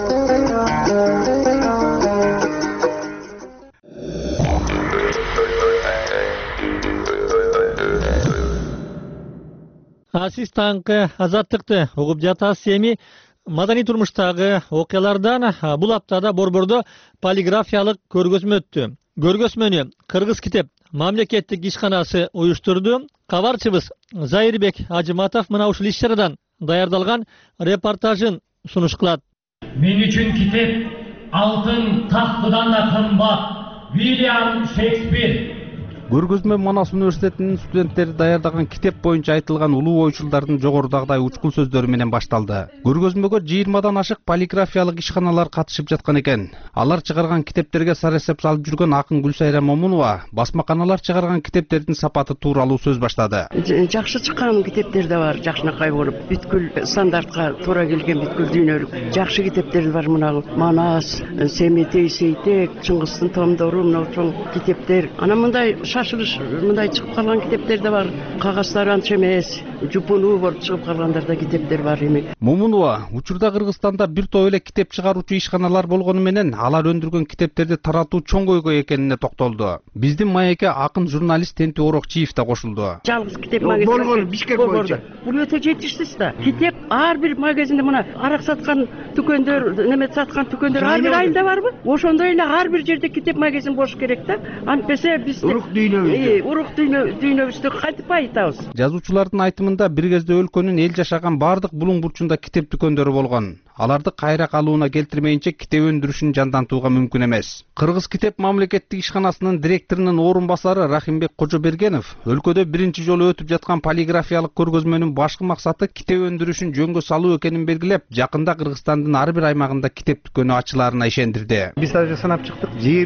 Speaker 1: Сиз таңкы азаттыкты угуп жатасыз. Эми маданий турмуштагы окуялардан бул аптада Борбордо полиграфиялык көргөзмө өттү. Көргөзмөнү Кыргыз китеп мамлекеттик ишканасы уюштурду. Кабарчыбыз Зайырбек Ажыматов мына ушул иш чарадан даярдалган репортажын сунуш кылат.
Speaker 4: Мен үчүн китеп алтын тактыдан да кымбат. Вильям Шекспир.
Speaker 22: Көргөзмө Манас университетинин студенттери даярдаган китеп боюнча айтылган улуу ойчулдардын жогорудагыдай учкул сөздөрү менен башталды. Көргөзмөгө 20дан ашык полиграфиялык ишканалар катышып жаткан экен. Алар чыгарган китептерге сарасеп салып жүргөн акын Гүлсайра Момунова басмаканалар чыгарган китептердин сапаты тууралуу сөз баштады.
Speaker 23: Жакшы чыккан китептер да бар, жакшынакай болуп, бүткүл стандартка туура келген бүткүл дүйнөлүк жакшы китептер бар. Мына Манас, Семетей Сейтек, Чыңгыстын томдору, мына чоң китептер. Анан мындай шашылыш мындай чыгып калган китептер да бар. Кагаздары анча эмес, жупунуу болуп чыгып калгандар да китептер бар эми.
Speaker 22: Момунова учурда Кыргызстанда бир топ эле китеп чыгаруучу ишканалар болгону менен алар өндүргөн китептерди таратуу чоң көйгөй экенине токтолду. Биздин маекке акын журналист Тенти Орокчиев да кошулду.
Speaker 23: Жалгыз китеп магазин болгон Бишкек боюнча. Бул өтө жетиштүү да. Китеп ар бир магазинде мына арак саткан дүкөндөр, немет саткан дүкөндөр ар бир айылда барбы? Ошондой эле ар бир жерде китеп магазин болуш керек да. Антпесе биз урук дүйнөбүздү кантип байытабыз?
Speaker 22: Жазуучулардын айтымында бир кезде өлкөнүн эл жашаган бардык булуң бурчунда китеп дүкөндөрү болгон. Аларды кайра калууна келтирмейинче китеп өндүрүшүн жандантууга мүмкүн эмес. Кыргыз китеп мамлекеттик ишканасынын директорунун орун басары Рахимбек Кожобергенов өлкөдө биринчи жолу өтүп жаткан полиграфиялык көргөзмөнүн башкы максаты китеп өндүрүшүн жөнгө салуу экенин белгилеп, жакында Кыргызстандын ар бир аймагында китеп дүкөнү ачыларына ишендирди.
Speaker 24: Биз даже санап чыктык,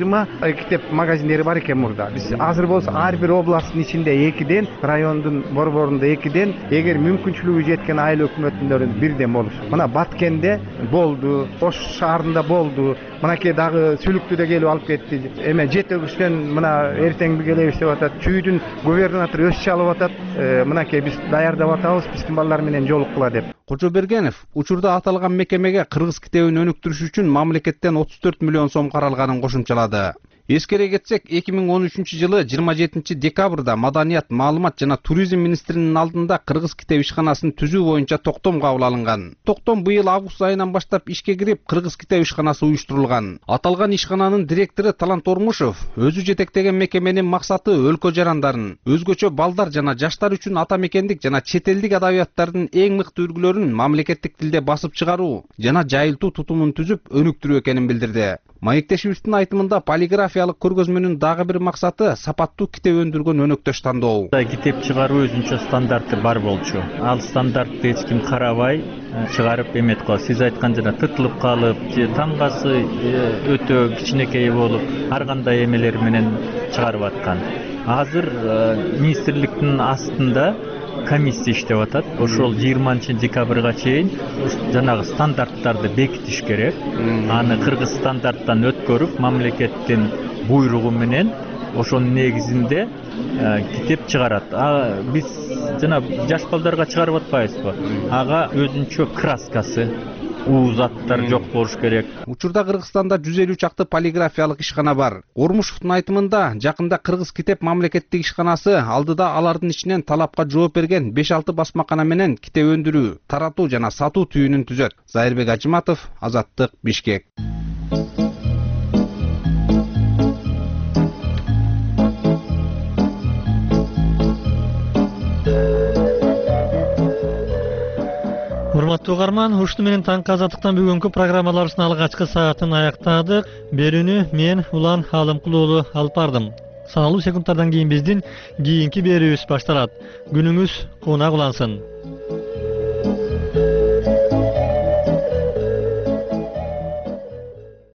Speaker 24: 20 китеп магазиндери бар экен мурда. Биз азыр болсо ар бир областтын ичинде 2ден, райондун борборунда 2ден, эгер мүмкүнчүлүгү жеткен айыл өкмөттүндөрүн 1ден болуш. Мына Баткенде болду, Ош шаарында болду. Мынакей дагы Сүлүктүдө келип алып кетти. Эме Жетөгүчтөн мына эртең келебиз деп атат. Чүйдүн губернатору өз чалып атат. Мынакей биз даярдап атабыз, биздин балдар менен жолуккула деп.
Speaker 22: Кожобергенов учурда аталган мекемеге кыргыз китебин өнүктүрүш үчүн мамлекеттен 34 миллион сом каралганын кошумчалады. Эскере кетсек, 2013-жылы 27 декабрда Маданият, маалымат жана туризм министринин алдында Кыргыз китеп ишканасын түзүү боюнча токтом кабыл алынган. Токтом быйыл август айынан баштап ишке кирип, Кыргыз китеп ишканасы уюштурулган. Аталган ишкананын директору Талант Ормушев өзү жетектеген мекеменин максаты өлкө жарандарын, өзгөчө балдар жана жаштар үчүн ата мекендик жана чет элдик адабияттардын эң мыкты үлгүлөрүн мамлекеттик тилде басып чыгаруу жана жайылтуу тутумун түзүп өнүктүрүү экенин билдирди. Маектешибиздин айтымында полиграфиялык көргөзмөнүн дагы бир максаты сапаттуу китеп өндүргөн өнөктөш тандоо.
Speaker 5: Китеп чыгаруу өзүнчө стандарты бар болчу. Ал стандартты эч ким карабай чыгарып эмет кылат. Сиз айткан жана тытылып калып, же тамгасы өтө кичинекей болуп, ар кандай эмелер менен чыгарып аткан. Азыр министрликтин астында комиссия иштеп атат. Ошол 20 декабрга чейин жанагы стандарттарды бекитиш керек. Аны кыргыз стандарттан өткөрүп, мамлекеттин буйругу менен ошонун негизинде китеп чыгарат. Биз жана жаш балдарга чыгарып атпайбызбы? Ага өзүнчө краскасы, заттар жок болуш керек.
Speaker 22: Учурда Кыргызстанда 150 чакты полиграфиялык ишкана бар. Ормушовдун айтымында, жакында Кыргыз китеп мамлекеттик ишканасы алдыда алардын ичинен талапка жооп берген 5-6 басмакана менен китеп өндүрүү, таратуу жана сатуу түйүнүн түзөт. Зайырбек Ажыматов, Азаттык, Бишкек.
Speaker 1: Урматтуу угарман, ушуну менен таңкы азаттыктан бүгүнкү программаларыбыздын алгачкы саатын аяктадык. Берүүнү мен Улан Алымкул уулу алып бардым. Саналуу секундтардан кийин биздин кийинки берүүбүз башталат. Күнүңүз куунак улансын.